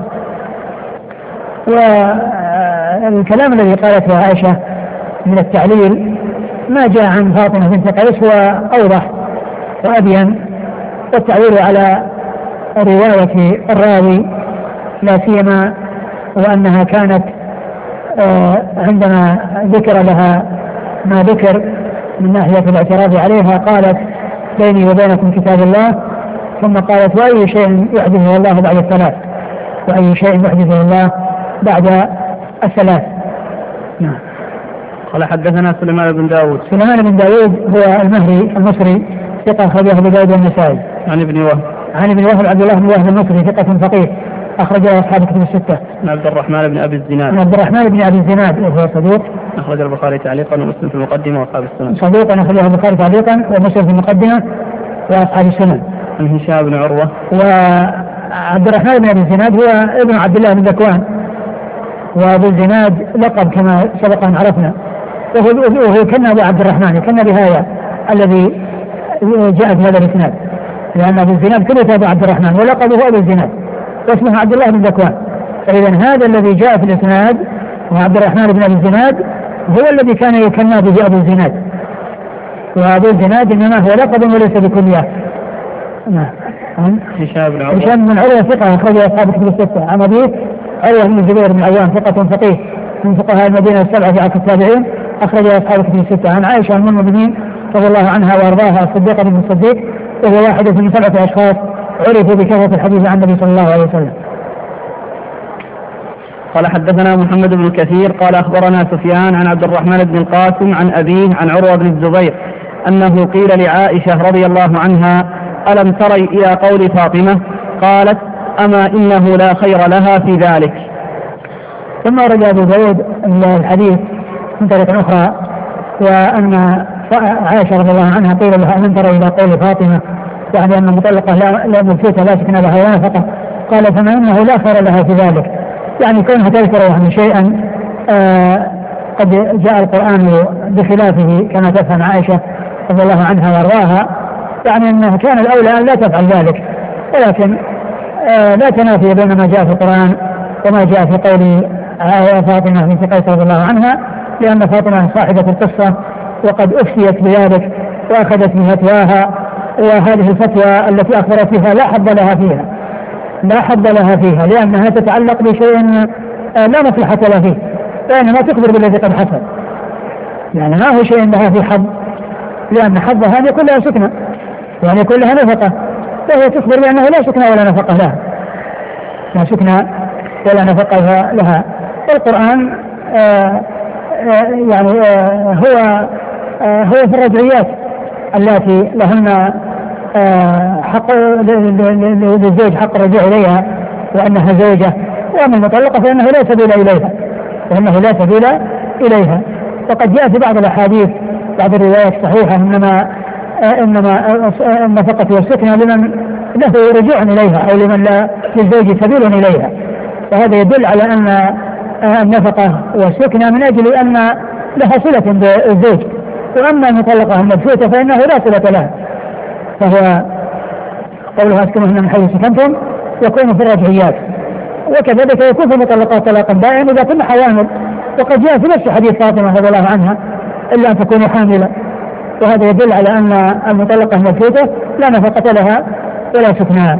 والكلام الذي قالته عائشة من التعليل ما جاء عن فاطمة بنت قيس هو أوضح وأبين، والتعليل على رواية الراوي لا سيما وأنها كانت عندما ذكر لها ما ذكر من ناحية الاعتراض عليها قالت بيني وبينكم كتاب الله، ثم قالت وأي شيء يحدثه الله بعد الثلاث، وأي شيء يحدثه الله بعد الثلاث. نعم. قال حدثنا سليمان بن داود. سليمان بن داود هو المهري المصري ثقة أخرجه أبو داود والنسائي. عن ابن وهب. عن ابن وهب عبد الله بن وهب المصري ثقة فقيه أخرجه أصحاب كتب الستة. عن عبد الرحمن بن أبي الزناد. عن عبد الرحمن بن أبي الزناد وهو صدوق أخرج البخاري تعليقا ومسلم في المقدمة وأصحاب السنن. صدوق أخرجه البخاري تعليقا ومسلم في المقدمة وأصحاب السنن. عن هشام بن عروة. وعبد الرحمن بن أبي الزناد هو ابن عبد الله بن ذكوان، وأبو الزناد لقب كما سبق أن عرفنا، وهو كان أبو عبد الرحمن، كان بهذا الذي جاء في هذا الإسناد، لأن أبو الزناد كله أبو عبد الرحمن ولقبه أبو الزناد واسمه عبد الله بن ذكوان. فإذا هذا الذي جاء في الإسناد وعبد الرحمن بن أبي الزناد هو الذي كان يكنى به أبو الزناد، وأبو الزناد إنما هو لقب وليس بكنية. هشام بن عروة ثقة أخرجه أصحاب كتب الستة. عن أبيه عروة بن الزبير بن العوام ثقة فقيه من فقهاء المدينة السبعة في عصر التابعين أخرجه أصحاب كتب الستة. عن عائشة أم المؤمنين رضي الله عنها وأرضاها الصديقة بن الصديق، وهو واحدة من 7 أشخاص عرفوا بكثرة الحديث عن النبي صلى الله عليه وسلم. قال حدثنا محمد بن كثير قال أخبرنا سفيان عن عبد الرحمن بن القاسم عن أبيه عن عروة بن الزبير أنه قيل لعائشة رضي الله عنها ألم تري إلى قول فاطمة؟ قالت أما إنه لا خير لها في ذلك. ثم ورد أبو داود الحديث من طريق أخرى، وأن عائشة رضي الله عنها قيل لها ألم ترى إلى قول فاطمة يعني أن المطلقة لا مبسوطة لا سكن لها ولا نفقة؟ قال فما إنه لا خير لها في ذلك، يعني كونها تذكر يعني شيئا قد جاء القرآن بخلافه كما تفهم عائشة رضي الله عنها وارضاها، يعني أنه كان الأولى أن لا تفعل ذلك، ولكن لا تنافي بين ما جاء في القرآن وما جاء في قول فاطمة بنت قيس رضي الله عنها، لأن فاطمة صاحبة القصة وقد أفتيت بذلك وأخذت بفتواها، وهذه الفتوى التي أخبرت فيها لا حظ لها فيها لأنها تتعلق بشيء لا مصلحة له فيه، وإنما تخبر بالذي قد حصل، يعني ما هو شيء لها في حظ، لأن حظها أن يكون لها سكنة وأن يكون لها نفقة، وهي تخبر بأنه لا سكنة ولا نفقة لها، لا سكنة ولا نفقة لها. والقرآن يعني هو في الرجعيات التي لهن حق للزوج حق الرجوع إليها وأنها زوجة، وأما المطلقة فإنه لا سبيل إليها. وقد جاء في بعض الأحاديث بعض الروايات الصحيحة إنما النفقة والسكنة لمن له رجوع إليها أو لمن لا للزوج سبيل إليها، فهذا يدل على أن النفقة والسكنة من أجل أن لها صلة بالزوج، وأما المطلقة المبسوطة فإنه لا صلة لها، فهو قولها اسكنوهن من حيث سكنتم يكون في الرجعيات، وكذلك يكون في المطلقات طلاقا دائما إذا كن حوامل، وقد جاء في نفس حديث فاطمة رضي الله عنها إلا أن تكون حاملة، وهذا يدل على أن المطلقة المبسوطة لا نفقة لها ولا سكنها.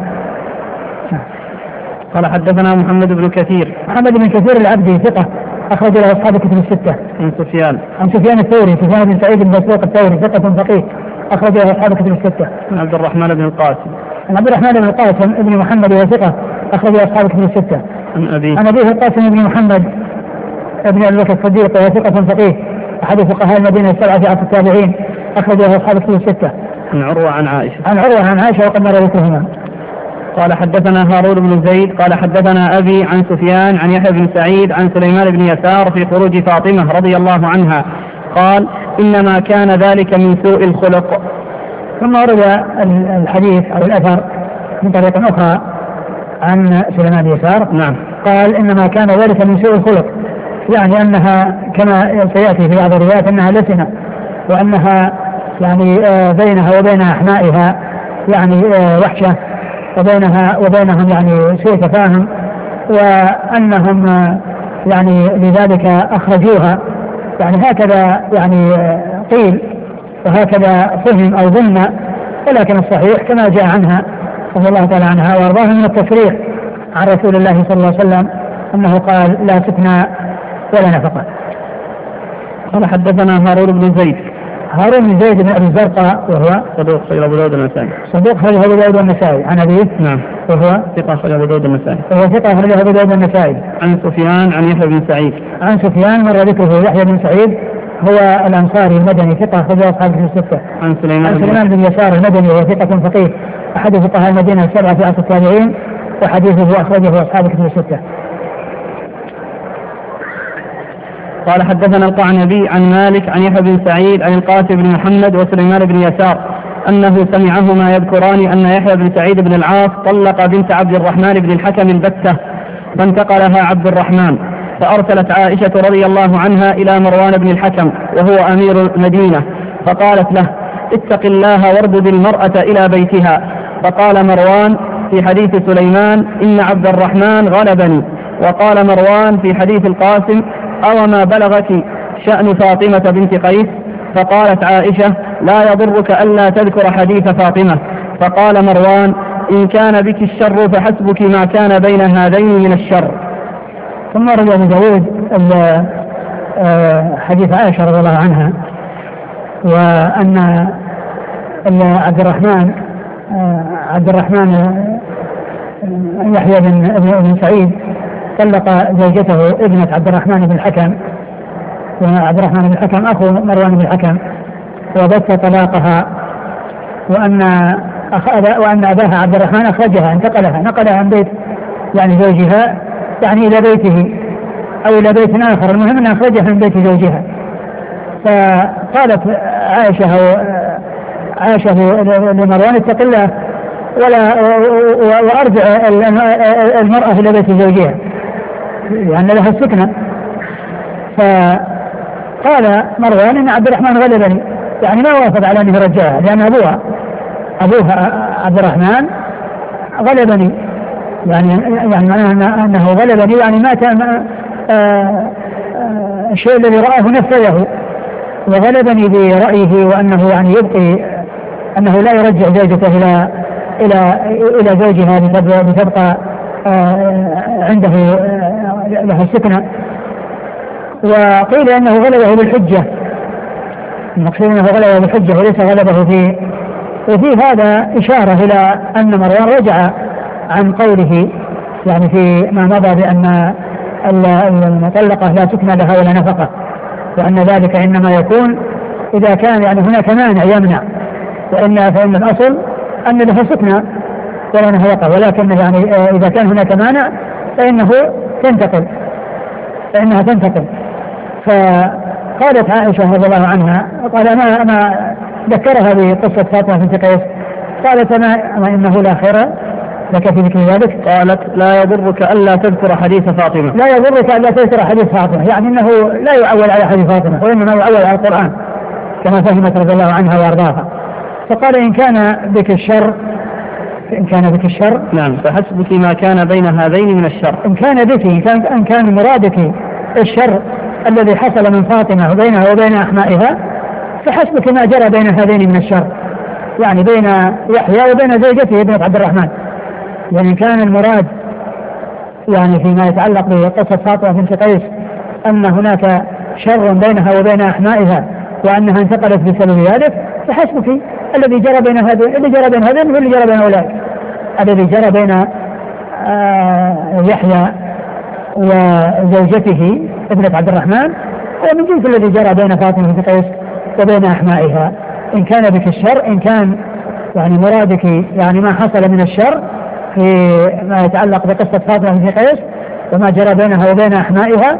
قال حدثنا محمد بن كثير العبدي ثقة أخرج له أصحاب الكتب الستة. عن سفيان الثوري سفيان بن سعيد بن مسروق الثوري ثقة فقيه أخرج له أصحاب الكتب الستة. عن عبد الرحمن بن القاسم ابن محمد وثقة أخرج له أصحاب الكتب الستة. عن أبيه القاسم بن محمد ابن أبي بكر الصديق وثقة فقيه أحد فقهاء المدينة السبعة في عصر التابعين أخرج له أصحاب الكتب الستة. عن عروة عن عائشة وقد مر ذكرهما. قال حدثنا هارون بن زيد قال حدثنا أبي عن سفيان عن يحيى بن سعيد عن سليمان بن يسار في خروج فاطمة رضي الله عنها قال إنما كان ذلك من سوء الخلق. ثم ورد الحديث أو الأثر من طريق أخرى عن سليمان بن يسار. نعم. قال إنما كان ذلك من سوء الخلق، يعني أنها كما سيأتي في بعض الروايات أنها لسنة، وأنها يعني بينها وبين أحمائها يعني وحشة، وبينهم يعني سوء تفاهم، وأنهم يعني لذلك أخرجوها، يعني هكذا يعني قيل وهكذا فهم أو ظن، ولكن الصحيح كما جاء عنها رضي الله تعالى عنها وارضاها من التصريح عن رسول الله صلى الله عليه وسلم أنه قال لا سكنى ولا نفقة. قال حدثنا هارون بن زيد بن أبي الزرقاء وهو صدوق أخرج أبو داود والنسائي. عن أبيه. نعم. وهو ثقة أخرج أبو داود والنسائي. عن سفيان عن يحيى بن سعيد. عن سفيان مر ذكره يحيى بن سعيد هو الأنصاري المدني ثقة أخرج أصحاب الكتب الستة. عن سليمان بن يسار المدني وهو ثقة فقيه أحد فقهاء المدينة السبعة في عصر التابعين، وحديثه أخرجه أصحاب الكتب الستة. قال حدثنا القعنبي عن مالك عن يحيى بن سعيد عن القاسم بن محمد وسليمان بن يسار أنه سمعهما يذكران أن يحيى بن سعيد بن العاص طلق بنت عبد الرحمن بن الحكم البتة، فانتقلها عبد الرحمن، فأرسلت عائشة رضي الله عنها إلى مروان بن الحكم وهو أمير المدينة، فقالت له اتق الله واردد المرأة إلى بيتها، فقال مروان في حديث سليمان إن عبد الرحمن غلبني، وقال مروان في حديث القاسم أو ما بلغك شأن فاطمة بنت قيس، فقالت عائشة لا يضرك ألا تذكر حديث فاطمة، فقال مروان إن كان بك الشر فحسبك ما كان بين هذين من الشر. ثم روى أبو داود حديث عائشة رضي الله عنها، وأن عبد الرحمن يحيى بن سعيد طلق زوجته ابنة عبد الرحمن بن الحكم، وعبد الرحمن بن الحكم أخو مروان بن الحكم، وبث طلاقها، وأن أباها عبد الرحمن أخرجها نقلها عن بيت يعني زوجها يعني إلى بيته أو إلى بيت آخر، المهم أن أخرجها من بيت زوجها. فقالت عائشة لمروان اتق الله وأرجع المرأة إلى بيت زوجها لأن لها السكنة. فقال مروان إن عبد الرحمن غلبني، يعني ما وافق على أن يرجعها لأن أبوها عبد الرحمن غلبني، يعني معناه أنه غلبني يعني مات الشيء الذي رآه نفذه، وغلبني برأيه وأنه يعني يبقي أنه لا يرجع زوجته إلى زوجها لتبقى عنده لها السكنة. وقيل أنه غلبه بالحجة، المقصود أنه غلبه بالحجة وليس غلبه فيه. وفي هذا إشارة إلى أن مروان رجع عن قوله يعني في ما مضى بأن المطلقة لا سكن لها ولا نفقة، وأن ذلك إنما يكون إذا كان يعني هناك مانع يمنع، فإن الأصل أن لها سكنة ولا نفقة، ولكن يعني إذا كان هناك مانع فإنها تنتقل. فقالت عائشة رضي الله عنها قال أنا ذكرها بقصة فاطمة بنت قيس، قالت أما إنه لا خير لك في ذكر ذلك. قالت لا يضرك ألا تذكر حديث فاطمة، لا يضرك ألا تذكر حديث فاطمة، يعني أنه لا يعول على حديث فاطمة وإنما يعول على القرآن كما فهمت رضي الله عنها وأرضاها. فقال إن كان بك الشر نعم فحسبك ما كان بين هذين من الشر. إن كان مرادك الشر الذي حصل من فاطمة وبينها وبين أحمائها فحسبك ما جرى بين هذين من الشر، يعني بين يحيى وبين زوجته ابنة عبد الرحمن. يعني كان المراد يعني فيما يتعلق بقصة فاطمة بنت قيس أن هناك شر بينها وبين أحمائها وأنها انتقلت بسبب ذلك، فحسبك الذي جرى بين هذين واللي جرى بين أولئك. الذي جرى بين يحيى وزوجته ابنة عبد الرحمن هو من جنس الذي جرى بين فاطمة بنت قيس وبين أحمائها. إن كان بك الشر، إن كان يعني مرادك يعني ما حصل من الشر في ما يتعلق بقصة فاطمة بنت قيس وما جرى بينها وبين أحمائها،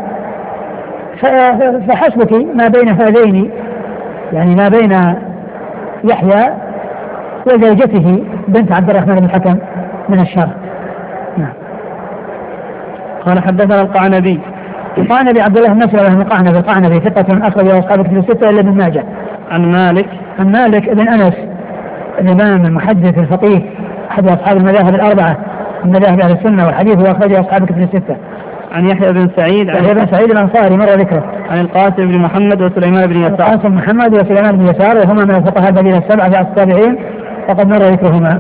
فحسبك ما بين هذين، يعني ما بين يحيى وزوجته بنت عبد الرحمن بن الحكم من الشر. نعم. قال حدثنا القعنبي عبد الله بن نصر القعنبي ثقة أخرج أصحاب الكتب الستة إلا ابن ماجه. عن مالك بن أنس الإمام المحدث الفقيه أحد أصحاب المذاهب الأربعة من مذاهب أهل السنة والحديث، وأخرج أصحاب الكتب الستة. عن يحيى بن سعيد الأنصاري مر ذكره. عن القاسم بن محمد وسليمان بن يسار وهما من الفقهاء الذين السبعة في التابعين وقد مر ذكرهما.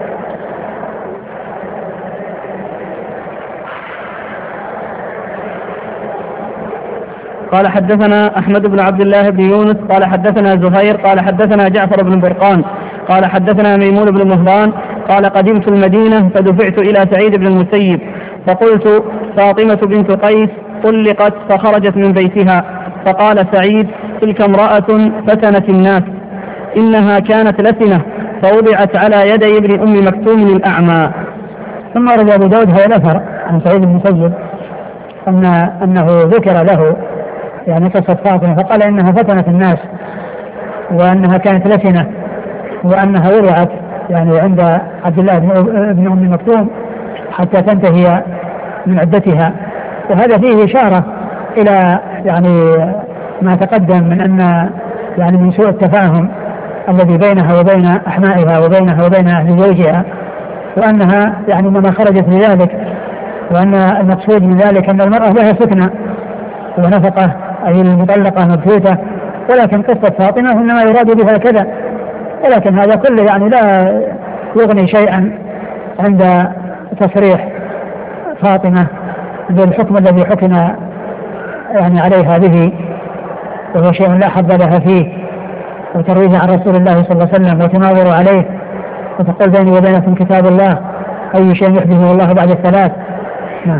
قال حدثنا أحمد بن عبد الله بن يونس قال حدثنا زهير قال حدثنا جعفر بن برقان قال حدثنا ميمون بن مهران قال قدمت المدينة فدفعت إلى سعيد بن المسيب فقلت فاطمة بنت قيس طلقت فخرجت من بيتها، فقال سعيد تلك امرأة فتنت الناس، إنها كانت لسنة فوضعت على يدي ابن أم مكتوم الأعمى. ثم رد أبو داود هذا الأثر عن سعيد بن المسيب أنه ذكر له يعني قصة فاطمة فقال إنها فتنت الناس وأنها كانت لسنة وأنها وضعت يعني عند عبد الله بن أم مكتوم حتى تنتهي من عدتها. وهذا فيه إشارة إلى يعني ما تقدم من أن يعني من سوء التفاهم الذي بينها وبين أحمائها وبينها وبين أهل زوجها، وأنها يعني ما خرجت لذلك، وأن المقصود من ذلك أن المرأة لها سكنة ونفقة أي المطلقة مبثوثة، ولكن قصة فاطمة إنما يراد بها كذا، ولكن هذا كله يعني لا يغني شيئا عند تصريح فاطمة بالحكم الذي حكم يعني عليها به، وهو شيء لا حظ لها فيه، وترويه عن رسول الله صلى الله عليه وسلم وتناظر عليه وتقول بيني وبينكم كتاب الله أي شيء يحدثه الله بعد الثلاث. نعم.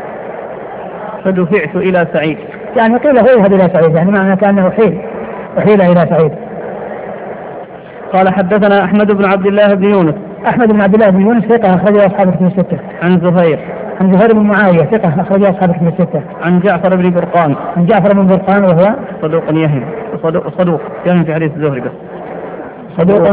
فدفعت إلى سعيد، يعني قيل هو يذهب إلى سعيد، يعني معنى كأنه حيل إلى سعيد. قال حدثنا أحمد بن عبد الله بن يونس ثقة أخرجه أصحاب الكتب الستة. عن عن زهير بن معاوية ثقة أخرج أصحاب الكتب الستة. عن جعفر بن برقان. عن جعفر بن برقان وهو صدوق يهم. صدوق يهم في حديث الزهري بس. صدوق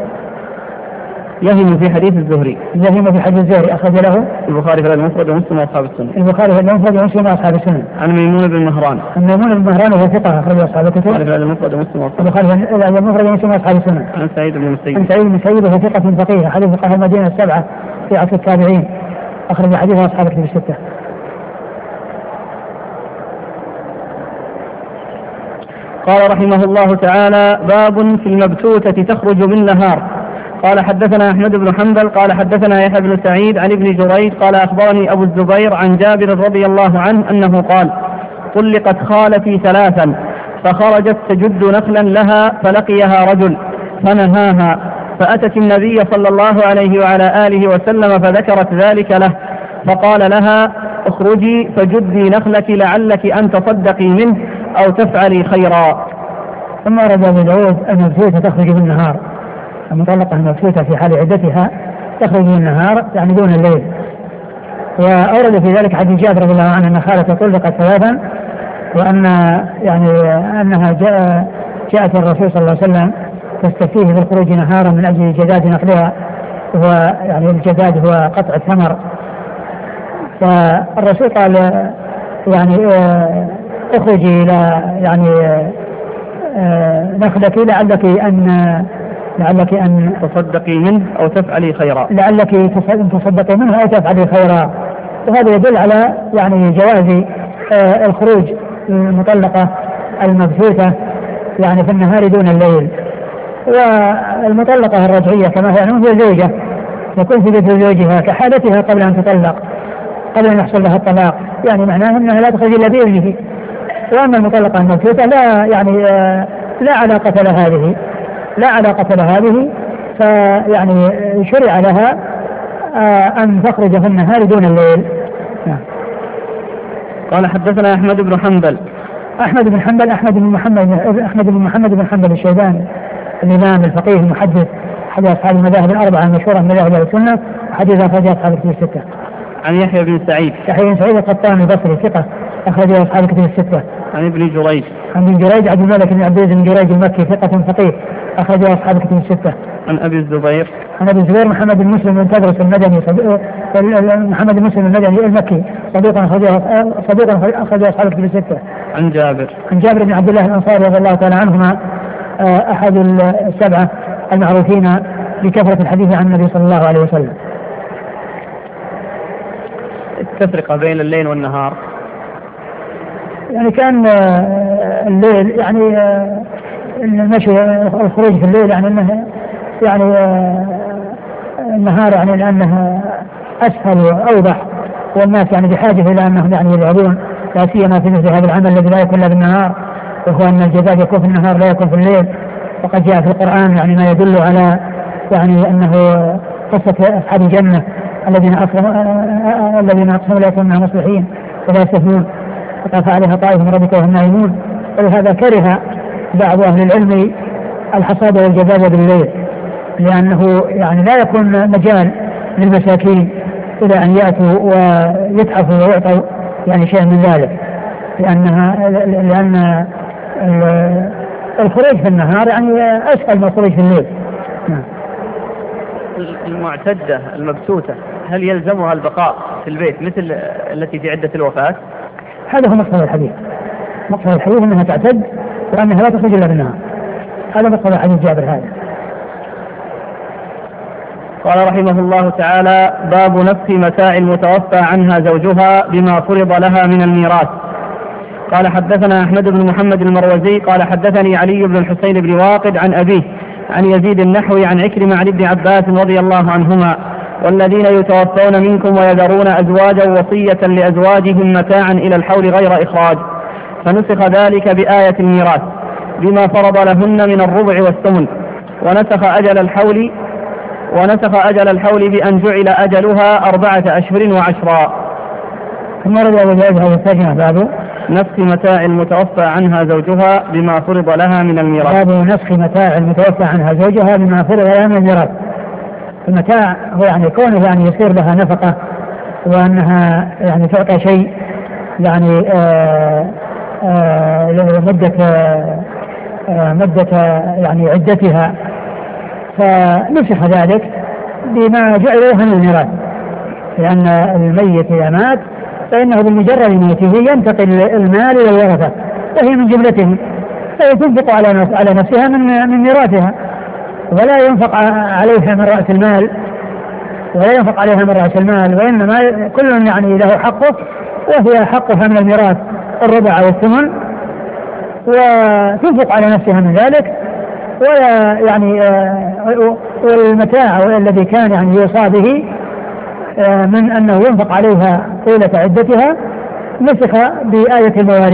يهم في حديث الزهري. يهم في حديث الزهري أخرج له البخاري في المفرد ومسلم وأصحاب السنن. البخاري في المفرد ومسلم وأصحاب السنن. عن ميمون بن مهران. عن ميمون بن مهران وهو ثقة أخرج أصحاب الكتب. البخاري في المفرد ومسلم وأصحاب البخاري في المفرد ومسلم وأصحاب السنن. عن سعيد بن المسيب. عن سعيد بن المسيب وهو ثقة فقيه حديث فقهاء المدينة السبعة في عصر التابعين أخرج حديثه أصحاب الكتب الستة. قال رحمه الله تعالى: باب في المبتوتة تخرج بالنهار. قال حدثنا أحمد بن حنبل قال حدثنا يحيى بن سعيد عن ابن جريج قال أخبرني أبو الزبير عن جابر رضي الله عنه أنه قال: طلقت خالتي ثلاثا فخرجت تجد نخلا لها فلقيها رجل فنهاها فأتت النبي صلى الله عليه وعلى آله وسلم فذكرت ذلك له فقال لها: اخرجي فجدي نخلك لعلك أن تصدقي منه أو تفعلي خيرا. ثم أراد أبو داود المبتوتة تخرج بالنهار. المطلقة المبتوتة في حال عدتها تخرج بالنهار يعني دون الليل. وأورد في ذلك حديث جابر رضي الله عنه أن خالته طلقت ثلاثا وأن يعني أنها جاءت الرسول صلى الله عليه وسلم تستفتيه بالخروج نهارا من أجل جداد نخلها، هو يعني الجداد هو قطع الثمر. فالرسول قال يعني اخرجي إلى يعني نخلك لعلك أن تصدقي منه أو تفعلي خيرا. لعلك تصدقي منه أو تفعلي خيرا. وهذا يدل على يعني جواز الخروج المطلقة المبثوثة يعني في النهار دون الليل. والمطلقة الرجعية كما هي زوجة يكون في بيت زوجها كحالتها قبل أن تطلق، قبل أن يحصل لها الطلاق، يعني معناه أنها لا تخرج إلا بإذنه. وأما المطلقة المبثوثة لا يعني لا علاقة لها هذه فيعني شرع لها أن تخرج في النهار دون الليل. قال حدثنا أحمد بن حنبل. أحمد بن محمد بن حنبل الشيباني الإمام الفقيه المحدث أحد أصحاب المذاهب الأربعة المشهورة من مذاهب السنة وحديث أخرج أصحاب الكتب الستة. عن يحيى بن سعيد القطان البصري ثقة أخرج أصحاب الكتب الستة. عن ابن جريج عبد الملك بن عبد العزيز بن جريج المكي ثقة فقيه أخرج أصحاب الكتب الستة. عن أبي الزبير محمد بن مسلم بن تدرس المدني محمد بن مسلم المدني المكي صديق أخرج أصحاب الكتب الستة. عن جابر بن عبد الله الأنصاري رضي الله تعالى عنهما أحد السبعة المعروفين بكثرة الحديث عن النبي صلى الله عليه وسلم. التفرقة بين الليل والنهار يعني كان الليل يعني المشي الخروج في الليل يعني انه يعني النهار يعني لانه اسهل واوضح والناس يعني بحاجه الى انهم يعني يذهبون لا سيما في مثل هذا العمل الذي لا يكون الا بالنهار، وهو ان الجزاء يكون في النهار لا يكون في الليل. وقد جاء في القرآن يعني ما يدل على يعني انه قصة اصحاب الجنة الذين اقسموا لا يكونون مصلحين ولا يستثنون فطاف عليها طائف من ربك وهم نائمون. ولهذا كره بعض أهل العلم الحصاد والجذاب بالليل، لأنه يعني لا يكون مجال للمساكين إلى أن يأتوا ويتعفوا ويعطوا يعني شيء من ذلك، لأن الخروج في النهار يعني أسهل من الخروج في الليل. المعتدة المبتوتة هل يلزمها البقاء في البيت مثل التي في عدة الوفاة؟ هذا هو مقصد الحديث أنها تعتد وأنها لا تخرج إلا بالنهار. هذا مقصد حديث جابر هذا. قال رحمه الله تعالى: باب نفخ متاع المتوفى عنها زوجها بما فرض لها من الميراث. قال حدثنا أحمد بن محمد المروزي قال حدثني علي بن الحسين بن واقد عن أبيه عن يزيد النحوي عن عكرمة عن ابن عباس رضي الله عنهما: والذين يتوفون منكم ويذرون أزواجا وصية لأزواجهم متاعا إلى الحول غير إخراج، فنسخ ذلك بآية الميراث بما فرض لهن من الربع والثمن، ونسخ أجل الحول بأن جعل أجلها 4 أشهر و10. ثم رضي الله عنه باب نسخ متاع المتوفى عنها زوجها بما فرض لها من الميراث. باب نسخ متاع المتوفى عنها زوجها بما فرض لها من الميراث. المتاع هو يعني كونه يعني يصير لها نفقة وأنها يعني تعطى شيء يعني مدة يعني عدتها، فنسخ ذلك بما جعل لها من الميراث، لأن الميت إذا مات فإنه بمجرد موته ينتقل المال إلى الورثة وهي من جملتهم، فهي تنفق على نفسها من ميراثها، ولا ينفق عليها من رأس المال، وإنما كل يعني له حقه، وهي حقها من الميراث الربع أو الثمن، وتنفق على نفسها من ذلك. ولا يعني والمتاع الذي كان يعني يوصى به من أنه ينفق عليها طيلة عدتها نسخ بآية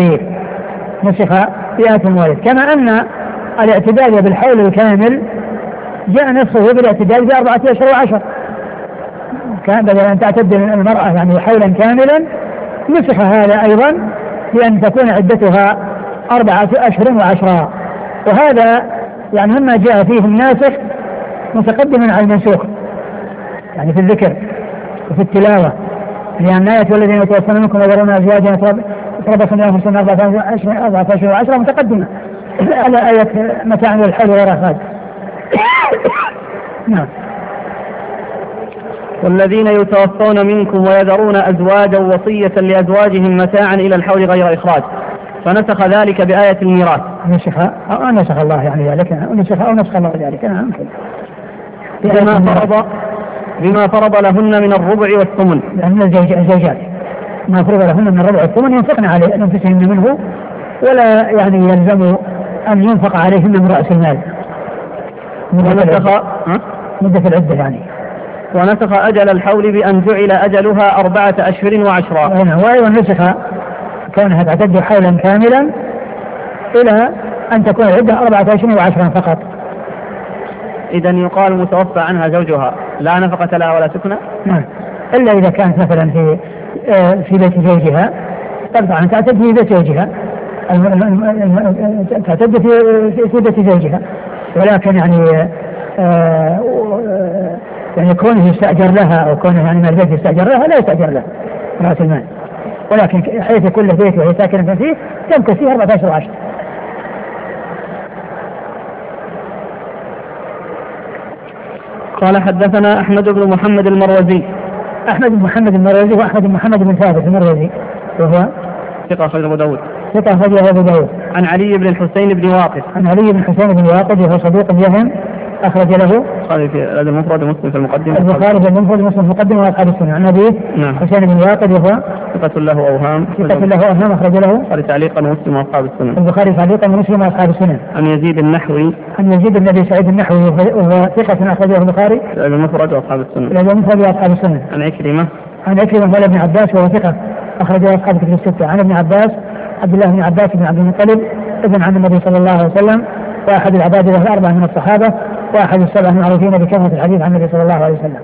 المواريث، كما أن الاعتداد بالحول الكامل جاء نسخه بالاعتداد ب4 أشهر و10، كان بدل أن تعتد المرأة يعني حولا كاملا نسخ هذا أيضا بأن تكون عدتها 4 أشهر و10. وهذا يعني مما جاء فيه الناسخ متقدم على المنسوخ، يعني في الذكر وفي التلاوة، لأن آية والذين يتوفون منكم ويذرون أزواجا يتربصن بأنفسهن 4 أشهر و10 متقدمة على آية متاع للحول غير إخراج. نعم. والذين يتوفون منكم ويذرون أزواجا وصية لأزواجهم متاعا إلى الحول غير إخراج، فنسخ ذلك بآية الميراث. نسخ الله يعني ذلك، نسخ الله ذلك ممكن بما فرض لهن من الربع والثمن، لأن الزوجات ما فرض لهن من الربع والثمن ينفقن على أنفسهن منه، ولا يعني يلزم أن ينفق عليهن من رأس المال مدة العدة يعني. ونسخ أجل الحول بأن جعل أجلها 4 أشهر و10. وأيضا نسخ كونها تعتد حولا كاملا إلى أن تكون العدة 4 أشهر و10 فقط. إذن يقال متوفى عنها زوجها لا نفقة لها ولا سكنة؟ نعم، إلا إذا كانت مثلا في بيت زوجها، طبعا تعتد في بيت زوجها، تعتد في بيت زوجها، ولكن يعني كونه يستأجر لها أو كونه يعني من البيت يستأجر لها لا يستأجر لها رأس المال، ولكن حيث كل بيت وهي ساكنة فيه تمكث فيه 4 أشهر و10. قال حدثنا أحمد بن محمد المروزي. أحمد بن محمد المروزي وأحمد بن محمد بن ثابت المروزي وهو ثقة أخرجه أبو داود. عن علي بن الحسين بن واقد. وهو صدوق يهم أخرج له البخاري في المفرد ومسلم في المقدمة. وأصحاب السنة. عن أبيه حسين بن واقد وهو ثقة له أوهام أخرج له البخاري تعليقا ومسلم وأصحاب السنة. عن يزيد النحوي. بن أبي سعيد النحوي وهو ثقة أخرجه البخاري المفرد وأصحاب السنة. عن عكرمة مولى ابن عباس وهو ثقة أخرجه أصحاب الكتب الستة. عن ابن عباس عبد الله بن عباس بن عبد المطلب ابن عم النبي صلى الله عليه وسلم، وأحد العبادة الأربعة من الصحابة، وأحد السبعة المعروفين بكثرة الحديث عن النبي صلى الله عليه وسلم.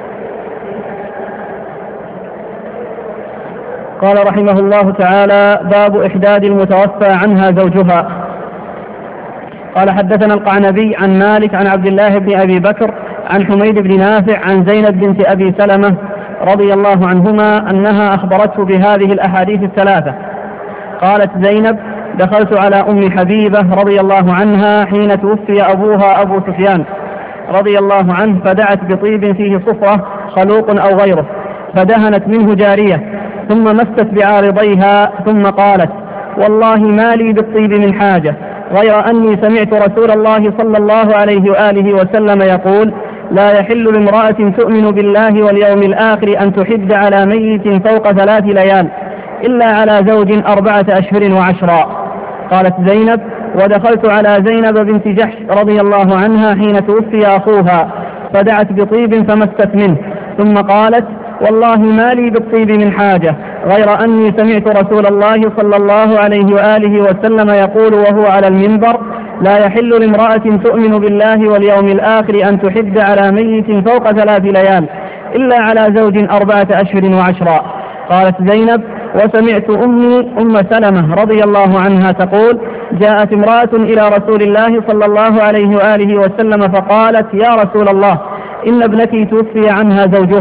قال رحمه الله تعالى: باب إحداد المتوفى عنها زوجها. قال حدثنا القعنبي عن مالك عن عبد الله بن أبي بكر عن حميد بن نافع عن زينب بنت أبي سلمة رضي الله عنهما أنها أخبرته بهذه الأحاديث الثلاثة. قالت زينب: دخلت على أم حبيبة رضي الله عنها حين توفي أبوها أبو سفيان رضي الله عنه، فدعت بطيب فيه صفرة خلوق أو غيره، فدهنت منه جارية، ثم مست بعارضيها، ثم قالت: والله ما لي بالطيب من حاجة، غير أني سمعت رسول الله صلى الله عليه وآله وسلم يقول: لا يحل لامرأة تؤمن بالله واليوم الآخر أن تحد على ميت فوق 3 ليال إلا على زوج 4 أشهر و10. قالت زينب: ودخلت على زينب بنت جحش رضي الله عنها حين توفي أخوها، فدعت بطيب فمست منه، ثم قالت: والله ما لي بالطيب من حاجة، غير أني سمعت رسول الله صلى الله عليه وآله وسلم يقول وهو على المنبر: لا يحل لامرأة تؤمن بالله واليوم الآخر أن تحد على ميت فوق 3 ليال إلا على زوج 4 أشهر و10. قالت زينب: وسمعت أمي أم سلمة رضي الله عنها تقول: جاءت امرأة إلى رسول الله صلى الله عليه وآله وسلم فقالت: يا رسول الله، إن ابنتي توفي عنها زوجها،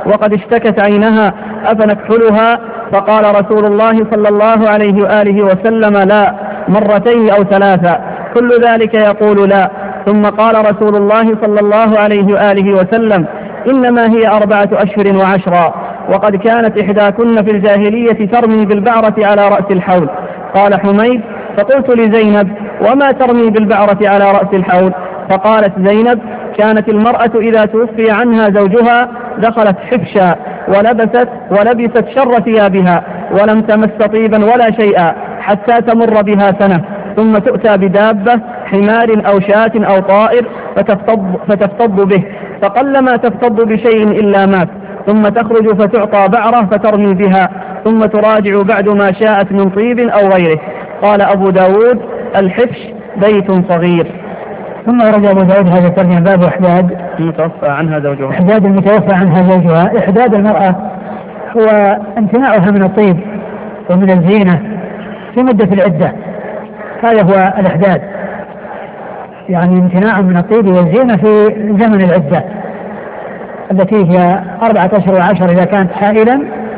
وقد اشتكت عينها أفنكحلها؟ فقال رسول الله صلى الله عليه وآله وسلم لا، مرتين أو ثلاثا، كل ذلك يقول لا. ثم قال رسول الله صلى الله عليه وآله وسلم إنما هي 4 أشهر وعشرا، وقد كانت إحداكن في الجاهلية ترمي بالبعرة على رأس الحول. قال حميد فقلت لزينب وما ترمي بالبعرة على رأس الحول؟ فقالت زينب كانت المرأة إذا توفي عنها زوجها دخلت حفشا ولبست شر ثيابها ولم تمس طيبا ولا شيئا حتى تمر بها سنة، ثم تؤتى بدابة حمار أو شاة أو طائر فتفتض به، فقلما تفتض بشيء إلا مات، ثم تخرج فتعطى بعرة فترمي بها، ثم تراجع بعد ما شاءت من طيب أو غيره. قال أبو داود الحفش بيت صغير. ثم ورد أبو داود هذا الترجمة باب إحداد المتوفى عنها زوجها. إحداد المتوفى عنها زوجها. إحداد المرأة هو امتناعها من الطيب ومن الزينة في مدة العدة، هذا هو الإحداد، يعني امتناع من الطيب والزينة في زمن العدة التي هي 4 أشهر وعشر إذا كانت حائلا،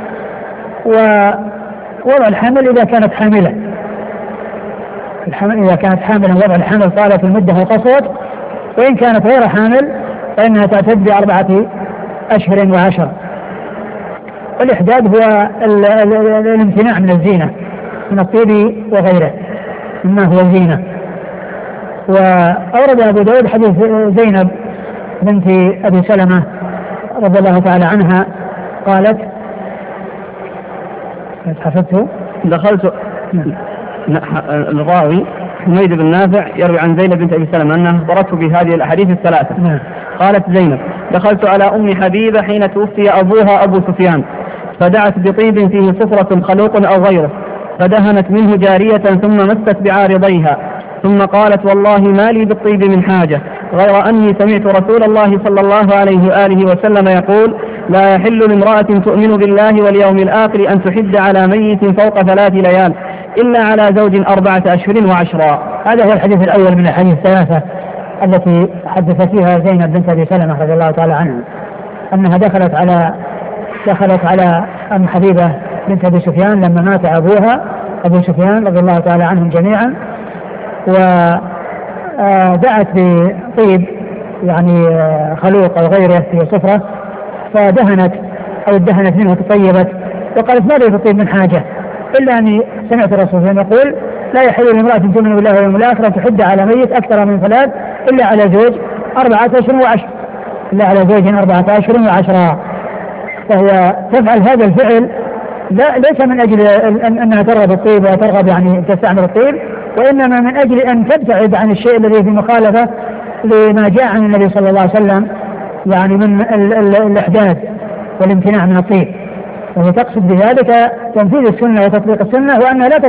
ووضع الحمل إذا كانت حاملة. الحمل إذا كانت حاملا وضع الحمل طالت المدة وقصرت، وإن كانت غير حامل فإنها تعتد ب4 أشهر وعشر. والإحداد هو الامتناع من الزينة من الطيب وغيره مما هو زينة. وأورد أبو داود حديث زينب بنت أبي سلمة رضي الله تعالى عنها قالت حفظته دخلت الراوي حميد بن نافع يروي عن زينب بنت أبي سلمة أنها أخبرته بهذه الأحاديث الثلاثة. قالت زينب دخلت على أم حبيبة حين توفي أبوها أبو سفيان، فدعت بطيب فيه صفرة خلوق أو غيره، فدهنت منه جارية ثم مست بعارضيها، ثم قالت والله ما لي بالطيب من حاجة غير أني سمعت رسول الله صلى الله عليه وآله وسلم يقول لا يحل لامرأة تؤمن بالله واليوم الآخر أن تحد على ميت فوق 3 ليال إلا على زوج 4 أشهر وعشرا. هذا هو الحديث الأول من الحديث الثلاثة التي حدث فيها زينب بنت أبي سلمة رضي الله تعالى عنها أنها دخلت على أم حبيبة بنت أبي سفيان لما مات أبوها أبو سفيان رضي الله تعالى عنهم جميعا، ودعت بطيب يعني خلوق أو غيره في صفرة فدهنت منه وتطيبت، وقالت ما لي بالطيب من حاجة إلا أني سمعت الرسول يقول لا يحل لامرأة تؤمن بالله واليوم الآخر تحد على ميت أكثر من 3 إلا على زوج 4 أشهر وعشر، إلا على زوج 4 أشهر وعشرة. فهي تفعل هذا الفعل ليس من أجل أنها ترغب الطيب وترغب يعني تستعمل الطيب، وإنما من أجل أن تبتعد عن الشيء الذي في مخالفة لما جاء عن النبي صلى الله عليه وسلم يعني من الإحداث والامتناع من الطيب. وهي تقصد بذلك تنفيذ السنة وتطبيق السنة، وأنها لا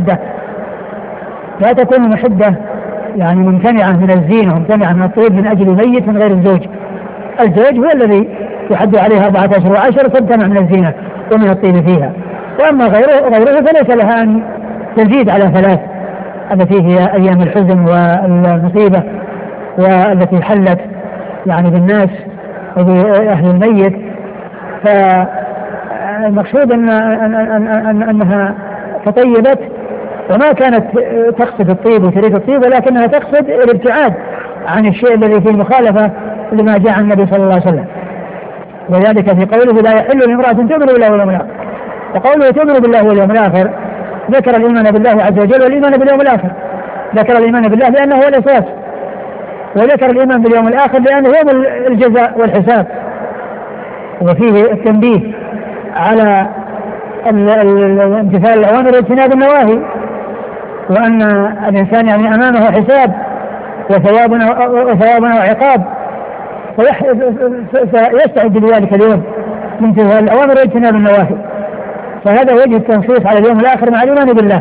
تكون محدة يعني ممتنعة من الزينة وممتنعة من الطيب من أجل ميت من غير الزوج. الزوج هو الذي يحد عليه 4 أشهر وعشر تمتنع من الزينة ومن الطيب فيها، وأما غيره فليس لها أن تزيد على 3 التي هي أيام الحزن والمصيبة والتي حلت يعني بالناس وبأهل الميت. فالمقصود أنها تطيبت وما كانت تقصد الطيب وتريد الطيب، ولكنها تقصد الابتعاد عن الشيء الذي فيه مخالفة لما جاء عن النبي صلى الله عليه وسلم. وذلك في قوله لا يحل لامرأة تؤمن بالله واليوم الآخر، وقوله تؤمن بالله واليوم الآخر ذكر الإيمان بالله عز وجل والإيمان باليوم الآخر، ذكر الإيمان بالله لأنه هو الأساس، وذكر الإيمان باليوم الآخر لأنه هو الجزاء والحساب. وفيه التنبيه على امتثال الأوامر واجتناب النواهي، وأن الإنسان يعني أمامه حساب وثواب وعقاب، فيستعد لذلك اليوم من امتثال الأوامر واجتناب النواهي. فهذا وجه التنصيص على اليوم الآخر مع الإيمان بالله.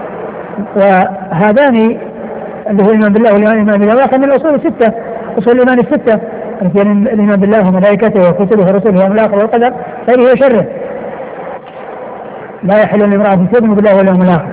وهذان اللي هو الإيمان بالله والإيمان باليوم الآخر من الأصول 6، أصول الإيمان 6 الإيمان بالله وملائكته وكتبه ورسله واليوم الآخر والقدر خيره وشره. لا يحل لامرأة تؤمن بالله واليوم الآخر،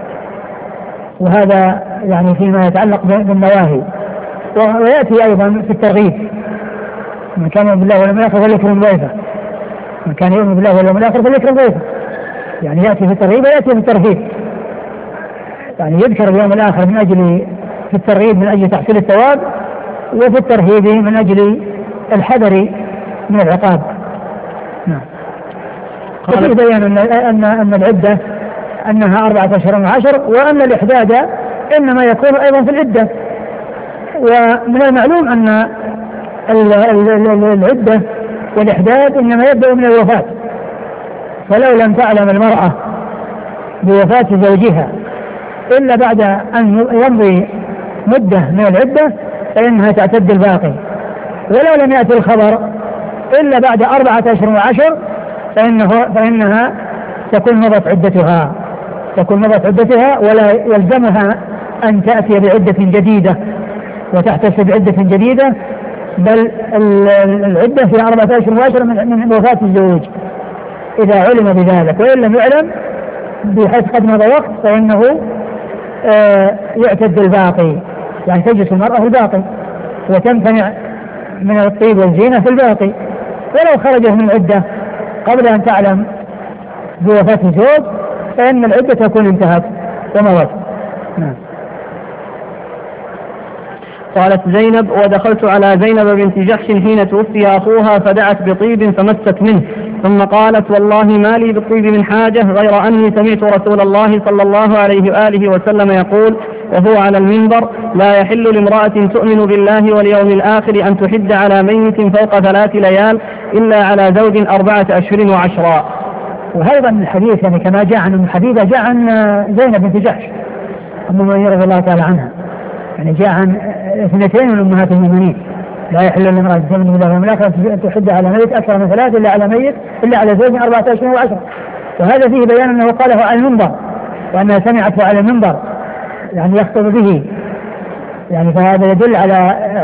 وهذا يعني فيما يتعلق بالنواهي. ويأتي أيضا في الترغيب من كان بالله واليوم الآخر فليكرم ضيفه، من كان يؤمن بالله واليوم الآخر فليكرم ضيفه، يعني يأتي في الترغيب ويأتي في الترهيب، يعني يذكر اليوم الآخر من أجل في الترغيب من أجل تحصيل الثواب، وفي الترهيب من أجل الحذر من العقاب. نعم. وفي بيان أن العدة أنها 14 و10، وأن الإحداد إنما يكون أيضا في العدة. ومن المعلوم أن العدة والإحداد إنما يبدأ من الوفاة، فلو لم تعلم المرأة بوفاة زوجها إلا بعد أن يمضي مدة من العدة فإنها تعتد الباقي، ولو لم يأتي الخبر إلا بعد 14 و10 فإنها تكون مضت عدتها، ولا يلزمها أن تأتي بعدة جديدة وتحتسب عدة جديدة، بل العدة في 14 و10 من وفاة الزوج إذا علم بذلك، وإن لم يعلم بحيث قد مضى وقت فإنه يعتد الباقي، يعني تجلس المرأة في الباقي وتمتنع من الطيب والزينة في الباقي، ولو خرجت من العدة قبل أن تعلم بوفاة الزوج فإن العدة تكون انتهت ومضت. نعم. قالت زينب: ودخلت على زينب بنت جحش حين توفي أخوها فدعت بطيب فمست منه، ثم قالت: والله ما لي بالطيب من حاجة غير أني سمعت رسول الله صلى الله عليه وآله وسلم يقول وهو على المنبر: لا يحل لامرأة تؤمن بالله واليوم الآخر أن تحد على ميت فوق 3 ليال إلا على زوج 4 أشهر و10. وهذا من الحديث يعني كما جاء عن أم حبيبة جاء عن زينب بنت جحش أم المؤمنين رضي الله تعالى عنها، يعني جاء عن 2 من أمهات المؤمنين: لا يحل لامرأة تؤمن بالله واليوم الآخر أن تحد على ميت أكثر من 3 إلا على زوج 4 أشهر و10. وهذا فيه بيان أنه قاله على المنبر وأنها سمعته على المنبر، يعني يخطب به، يعني فهذا يدل على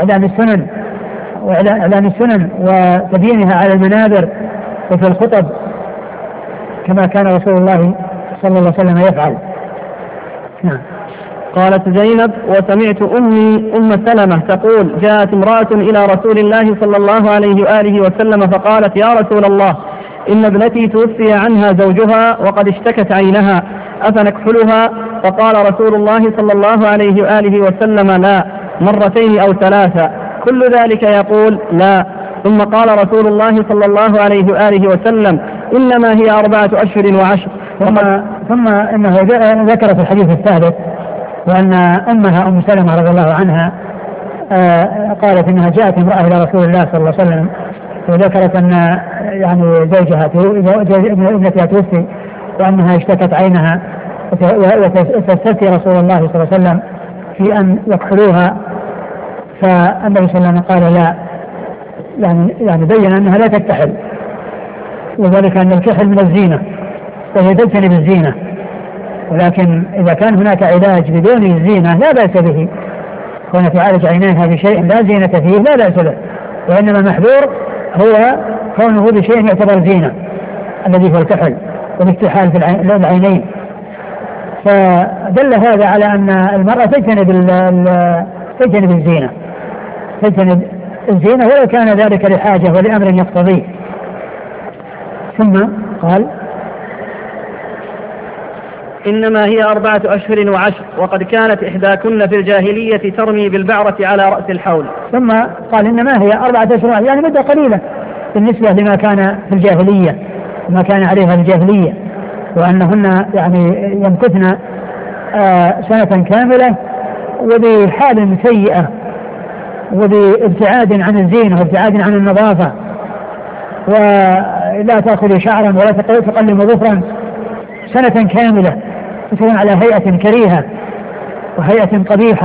إعلان السنن وتبيينها على المنابر وفي الخطب كما كان رسول الله صلى الله عليه وسلم يفعل. نعم. قالت زينب: وسمعت أمي أم سلمة تقول: جاءت امرأة إلى رسول الله صلى الله عليه وآله وسلم فقالت: يا رسول الله، إن ابنتي توفي عنها زوجها وقد اشتكت عينها، أفنكحلها؟ فقال رسول الله صلى الله عليه وآله وسلم: لا، 2 أو 3، كل ذلك يقول لا. ثم قال رسول الله صلى الله عليه وآله وسلم: إنما هي 4 أشهر و10. ثم إنه ذكر في الحديث الثالث وأن أمها أم سلمة رضي الله عنها قالت إنها جاءت امرأة إلى رسول الله صلى الله عليه وسلم وذكرت أن يعني زوجها ابنتها توفي وأنها اشتكت عينها وتستفتي رسول الله صلى الله عليه وسلم في أن يكحلوها، فالنبي صلى الله عليه وسلم قال لا، يعني بين أنها لا تكتحل، وذلك أن الكحل من الزينة وهي تجتنب الزينة، ولكن إذا كان هناك علاج بدون الزينة لا بأس به، كون تعالج عينيها بشيء لا زينة فيه لا بأس به، وإنما المحذور هو كونه بشيء يعتبر زينة الذي هو الكحل والاكتحال في العينين. فدل هذا على أن المرأة تجتنب الزينة ولو كان ذلك لحاجة ولأمر يقتضيه. ثم قال: إنما هي 4 أشهر و10، وقد كانت إحداكن في الجاهلية ترمي بالبعرة على رأس الحول. ثم قال: إنما هي 4 أشهر، يعني مدة قليلة بالنسبة لما كان في الجاهلية وما كان عليها الجاهلية، وأنهن يعني يمكثن سنة كاملة وبحال سيئة وبابتعاد عن الزينة وابتعاد عن النظافة، ولا تأخذ شعرا ولا تقلم ظفرا سنة كاملة، تكون على هيئة كريهة وهيئة قبيحة،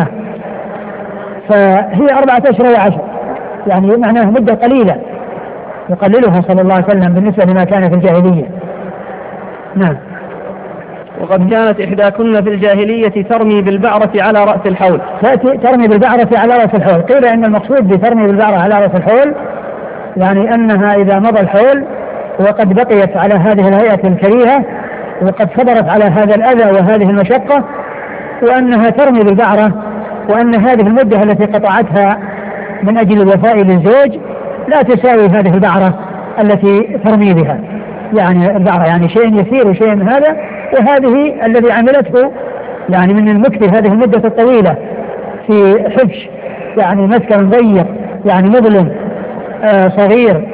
فهي 4 أشهر و10، يعني معناه مدة قليلة يقللها صلى الله عليه وسلم بالنسبة لما كان في الجاهلية. نعم. وقد كانت إحداكن في الجاهلية ترمي بالبعرة على رأس الحول. ترمي بالبعرة على رأس الحول، قيل إن المقصود بترمي بالبعرة على رأس الحول يعني أنها إذا مضى الحول وقد بقيت على هذه الهيئة الكريهة وقد صبرت على هذا الأذى وهذه المشقة، وأنها ترمي بالبعرة، وأن هذه المدة التي قطعتها من أجل الوفاء للزوج لا تساوي هذه البعرة التي ترمي بها، يعني البعرة يعني شيء يسير وشيء من هذا، وهذه الذي عملته يعني من المكث هذه المدة الطويلة في حبش، يعني مسكن ضيق يعني مظلم صغير،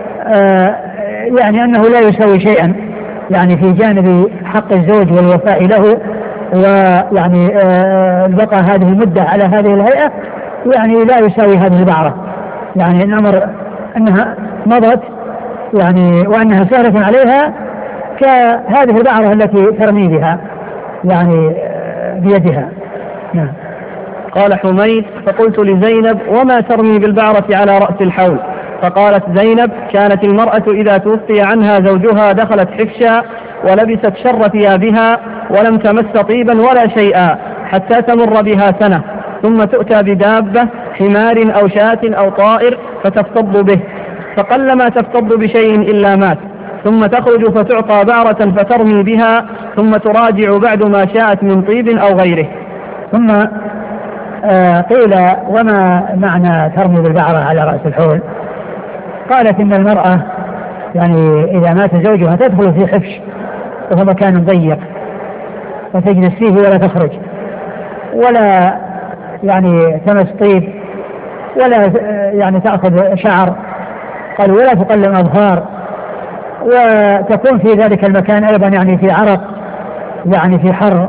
يعني أنه لا يسوي شيئا يعني في جانب حق الزوج والوفاء له، ويعني البقاء هذه المدة على هذه الهيئة يعني لا يساوي هذه البعرة، يعني الأمر أنها مضت يعني وأنها سهلة عليها كهذه البعرة التي ترمي بها يعني بيدها. نعم. قال حميد: فقلت لزينب: وما ترمي بالبعرة على رأس الحول؟ فقالت زينب: كانت المرأة إذا توفي عنها زوجها دخلت حفشا ولبست شر ثيابها ولم تمس طيبا ولا شيئا حتى تمر بها سنة، ثم تؤتى بدابة حمار أو شاة أو طائر فتفتض به، فقلما تفتض بشيء إلا مات، ثم تخرج فتعطى بعرة فترمي بها، ثم تراجع بعد ما شاءت من طيب أو غيره. ثم قيل: وما معنى ترمي بالبعرة على رأس الحول؟ قالت: إن المرأة يعني إذا مات زوجها تدخل في حفش وهو مكان ضيق وتجلس فيه ولا تخرج ولا يعني تمس طيب ولا يعني تأخذ شعر، قال ولا تقلم أظهار، وتكون في ذلك المكان أيضا يعني في عرق يعني في حر،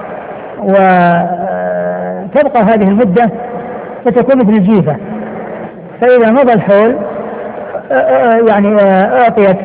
وتبقى هذه المدة فتكون مثل الجيفة، فإذا مضى الحول يعني أعطيت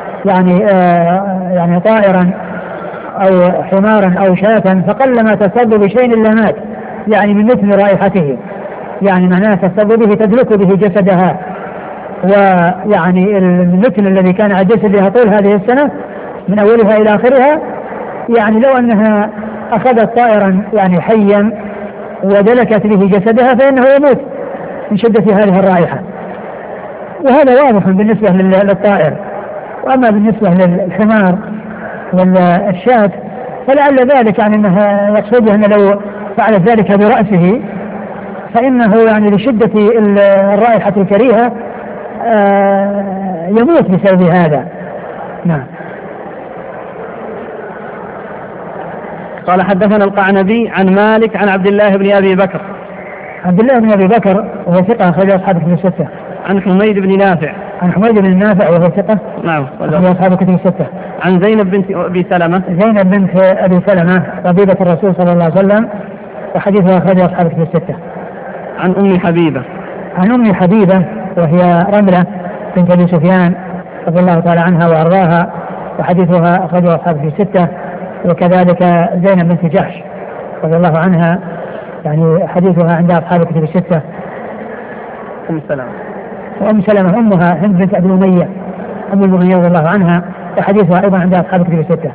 يعني طائرا أو حمارا أو شاة، فقلما تصب بشيء إلا مات، يعني من مثل رائحته، يعني معناه تصب به تدلك به جسدها، ويعني المثل الذي كان على جسدها طول هذه السنة من أولها إلى آخرها، يعني لو أنها أخذت طائرا يعني حيا ودلكت به جسدها فإنه يموت من شدة هذه الرائحة. وهذا واضح بالنسبة للطائر. وأما بالنسبة للحمار والشاة فلعل ذلك يعني أنها يقصده أن لو فعلت ذلك برأسه فإنه يعني لشدة الرائحة الكريهة يموت بسبب هذا. نعم. قال: حدثنا القعنبي عن مالك عن عبد الله بن أبي بكر. عبد الله بن أبي بكر وهو ثقة أخرج أصحاب الكتب الستة. عن حميد بن نافع. عن حميد بن نافع وهو ثقة. نعم. أخرج أصحاب الكتب الستة. عن زينب بنت أبي سلمة. زينب بنت أبي سلمة ربيبة الرسول صلى الله عليه وسلم، وحديثها أخرج أصحاب الكتب الستة. عن أم حبيبة. عن أم حبيبة وهي رملة بنت أبي سفيان رضي الله تعالى عنها وأرضاها، وحديثها أخرجه أصحاب الكتب الستة. وكذلك زينب بنت جحش رضي الله عنها، يعني حديثها عند أصحاب الكتب الستة. أم سلمة. وأم سلمة أمها هند بنت أبي أمية أم المؤمنين رضي الله عنها، وحديثها أيضا عند أصحاب الكتب الستة.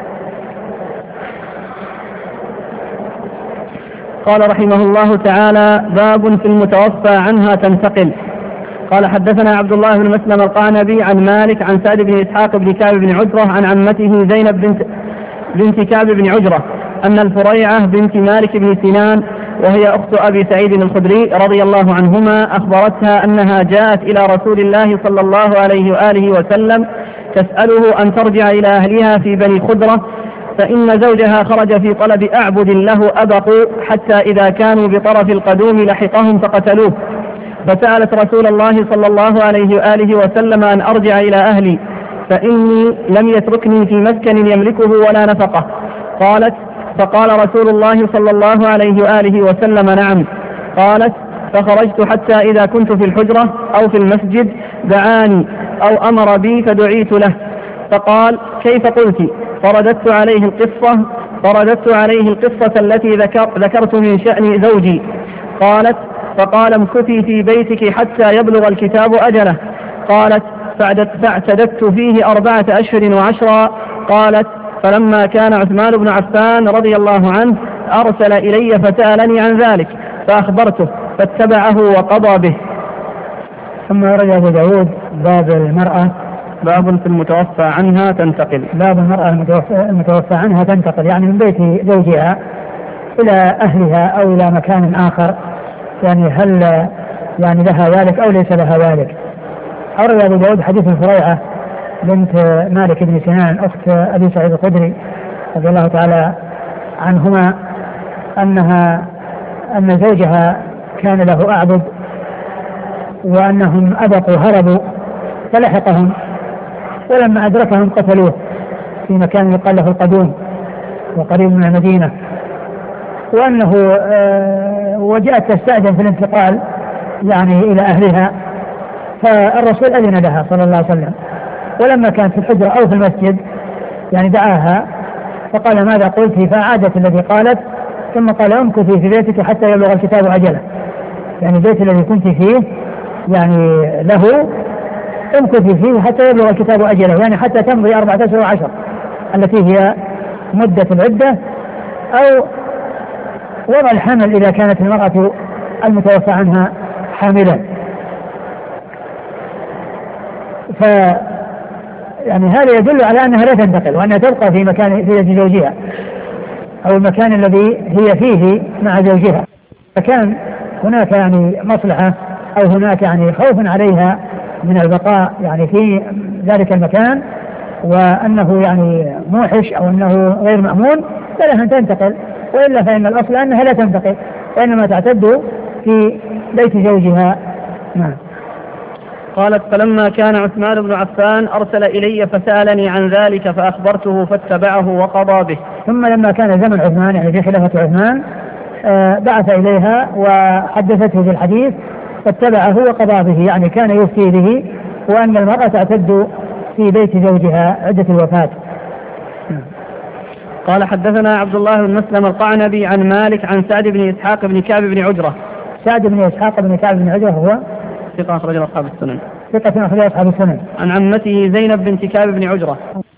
قال رحمه الله تعالى: باب في المتوفى عنها تنتقل. قال: حدثنا عبد الله بن مسلم القعنبي عن مالك عن سعد بن إسحاق بن كعب بن عجرة عن عمته زينب بنت كعب بن عجرة أن الفريعة بنت مالك بن سنان وهي أخت أبي سعيد الخدري رضي الله عنهما أخبرتها أنها جاءت إلى رسول الله صلى الله عليه وآله وسلم تسأله أن ترجع إلى أهلها في بني خدرة، فإن زوجها خرج في طلب أعبد له أبقوا حتى إذا كانوا بطرف القدوم لحقهم فقتلوه، فسألت رسول الله صلى الله عليه وآله وسلم أن أرجع إلى أهلي فإني لم يتركني في مسكن يملكه ولا نفقه. قالت: فقال رسول الله صلى الله عليه وآله وسلم: نعم. قالت: فخرجت حتى إذا كنت في الحجرة أو في المسجد دعاني أو أمر بي فدعيت له، فقال: كيف قلت؟ فرددت عليه القصة التي ذكرت من شأن زوجي. قالت: فقال: امكثي في بيتك حتى يبلغ الكتاب أجله. قالت: فاعتددت فيه 4 أشهر و10. قالت: فلما كان عثمان بن عفان رضي الله عنه أرسل إلي فسألني عن ذلك فأخبرته فاتبعه وقضى به. ثم رجع أبو داود باب المرأة باب في المتوفى عنها تنتقل. باب المرأة المتوفى عنها تنتقل، يعني من بيت زوجها إلى أهلها أو إلى مكان آخر، يعني هل يعني لها ذلك أو ليس لها ذلك. أورد أبو داود حديث فريعة بنت مالك بن سنان أخت أبي سعيد الخدري رضي الله تعالى عنهما أن زوجها كان له أعبد وأنهم أبقوا هربوا فلحقهم ولما أدركهم قتلوه في مكان يقال له القدوم وقريب من المدينة، وأنه وجاءت تستأذن في الانتقال يعني إلى أهلها، فالرسول أذن لها صلى الله عليه وسلم، ولما كانت في الحجرة أو في المسجد يعني دعاها فقال ماذا قلت؟ فأعادت الذي قالت، ثم قال امكثي في بيتك حتى يبلغ الكتاب أجله، يعني البيت الذي كنت فيه يعني له امكثي فيه حتى يبلغ الكتاب أجله، يعني حتى تمضي 4 أشهر و10 التي هي مدة العدة، أو وضع الحمل إذا كانت المرأة المتوفى عنها حاملا. يعني هذا يدل على أنها لا تنتقل وأنها تبقى في مكان في زوجها أو المكان الذي هي فيه مع زوجها، فكان هناك يعني مصلحة أو هناك يعني خوف عليها من البقاء يعني في ذلك المكان، وأنه يعني موحش أو أنه غير مأمون، فلها أن تنتقل، وإلا فإن الأصل أنها لا تنتقل وإنما تعتد في بيت زوجها. نعم. قالت فلما كان عثمان بن عفان أرسل إلي فسألني عن ذلك فأخبرته فاتبعه وقضى به. ثم لما كان زمن عثمان يعني في خلافة عثمان بعث إليها وحدثته بالحديث فاتبعه وقضى به، يعني كان يفتي به وأن المرأة تعتد في بيت زوجها عدة الوفاة. قال حدثنا عبد الله بن مسلم القعنبي عن مالك عن سعد بن إسحاق بن كعب بن عجرة. سعد بن إسحاق بن كعب بن عجرة هو ثقة أخرج أصحاب السنن. ثقة أخرج أصحاب السنن. عن عمته زينب بنت كعب بن عجرة.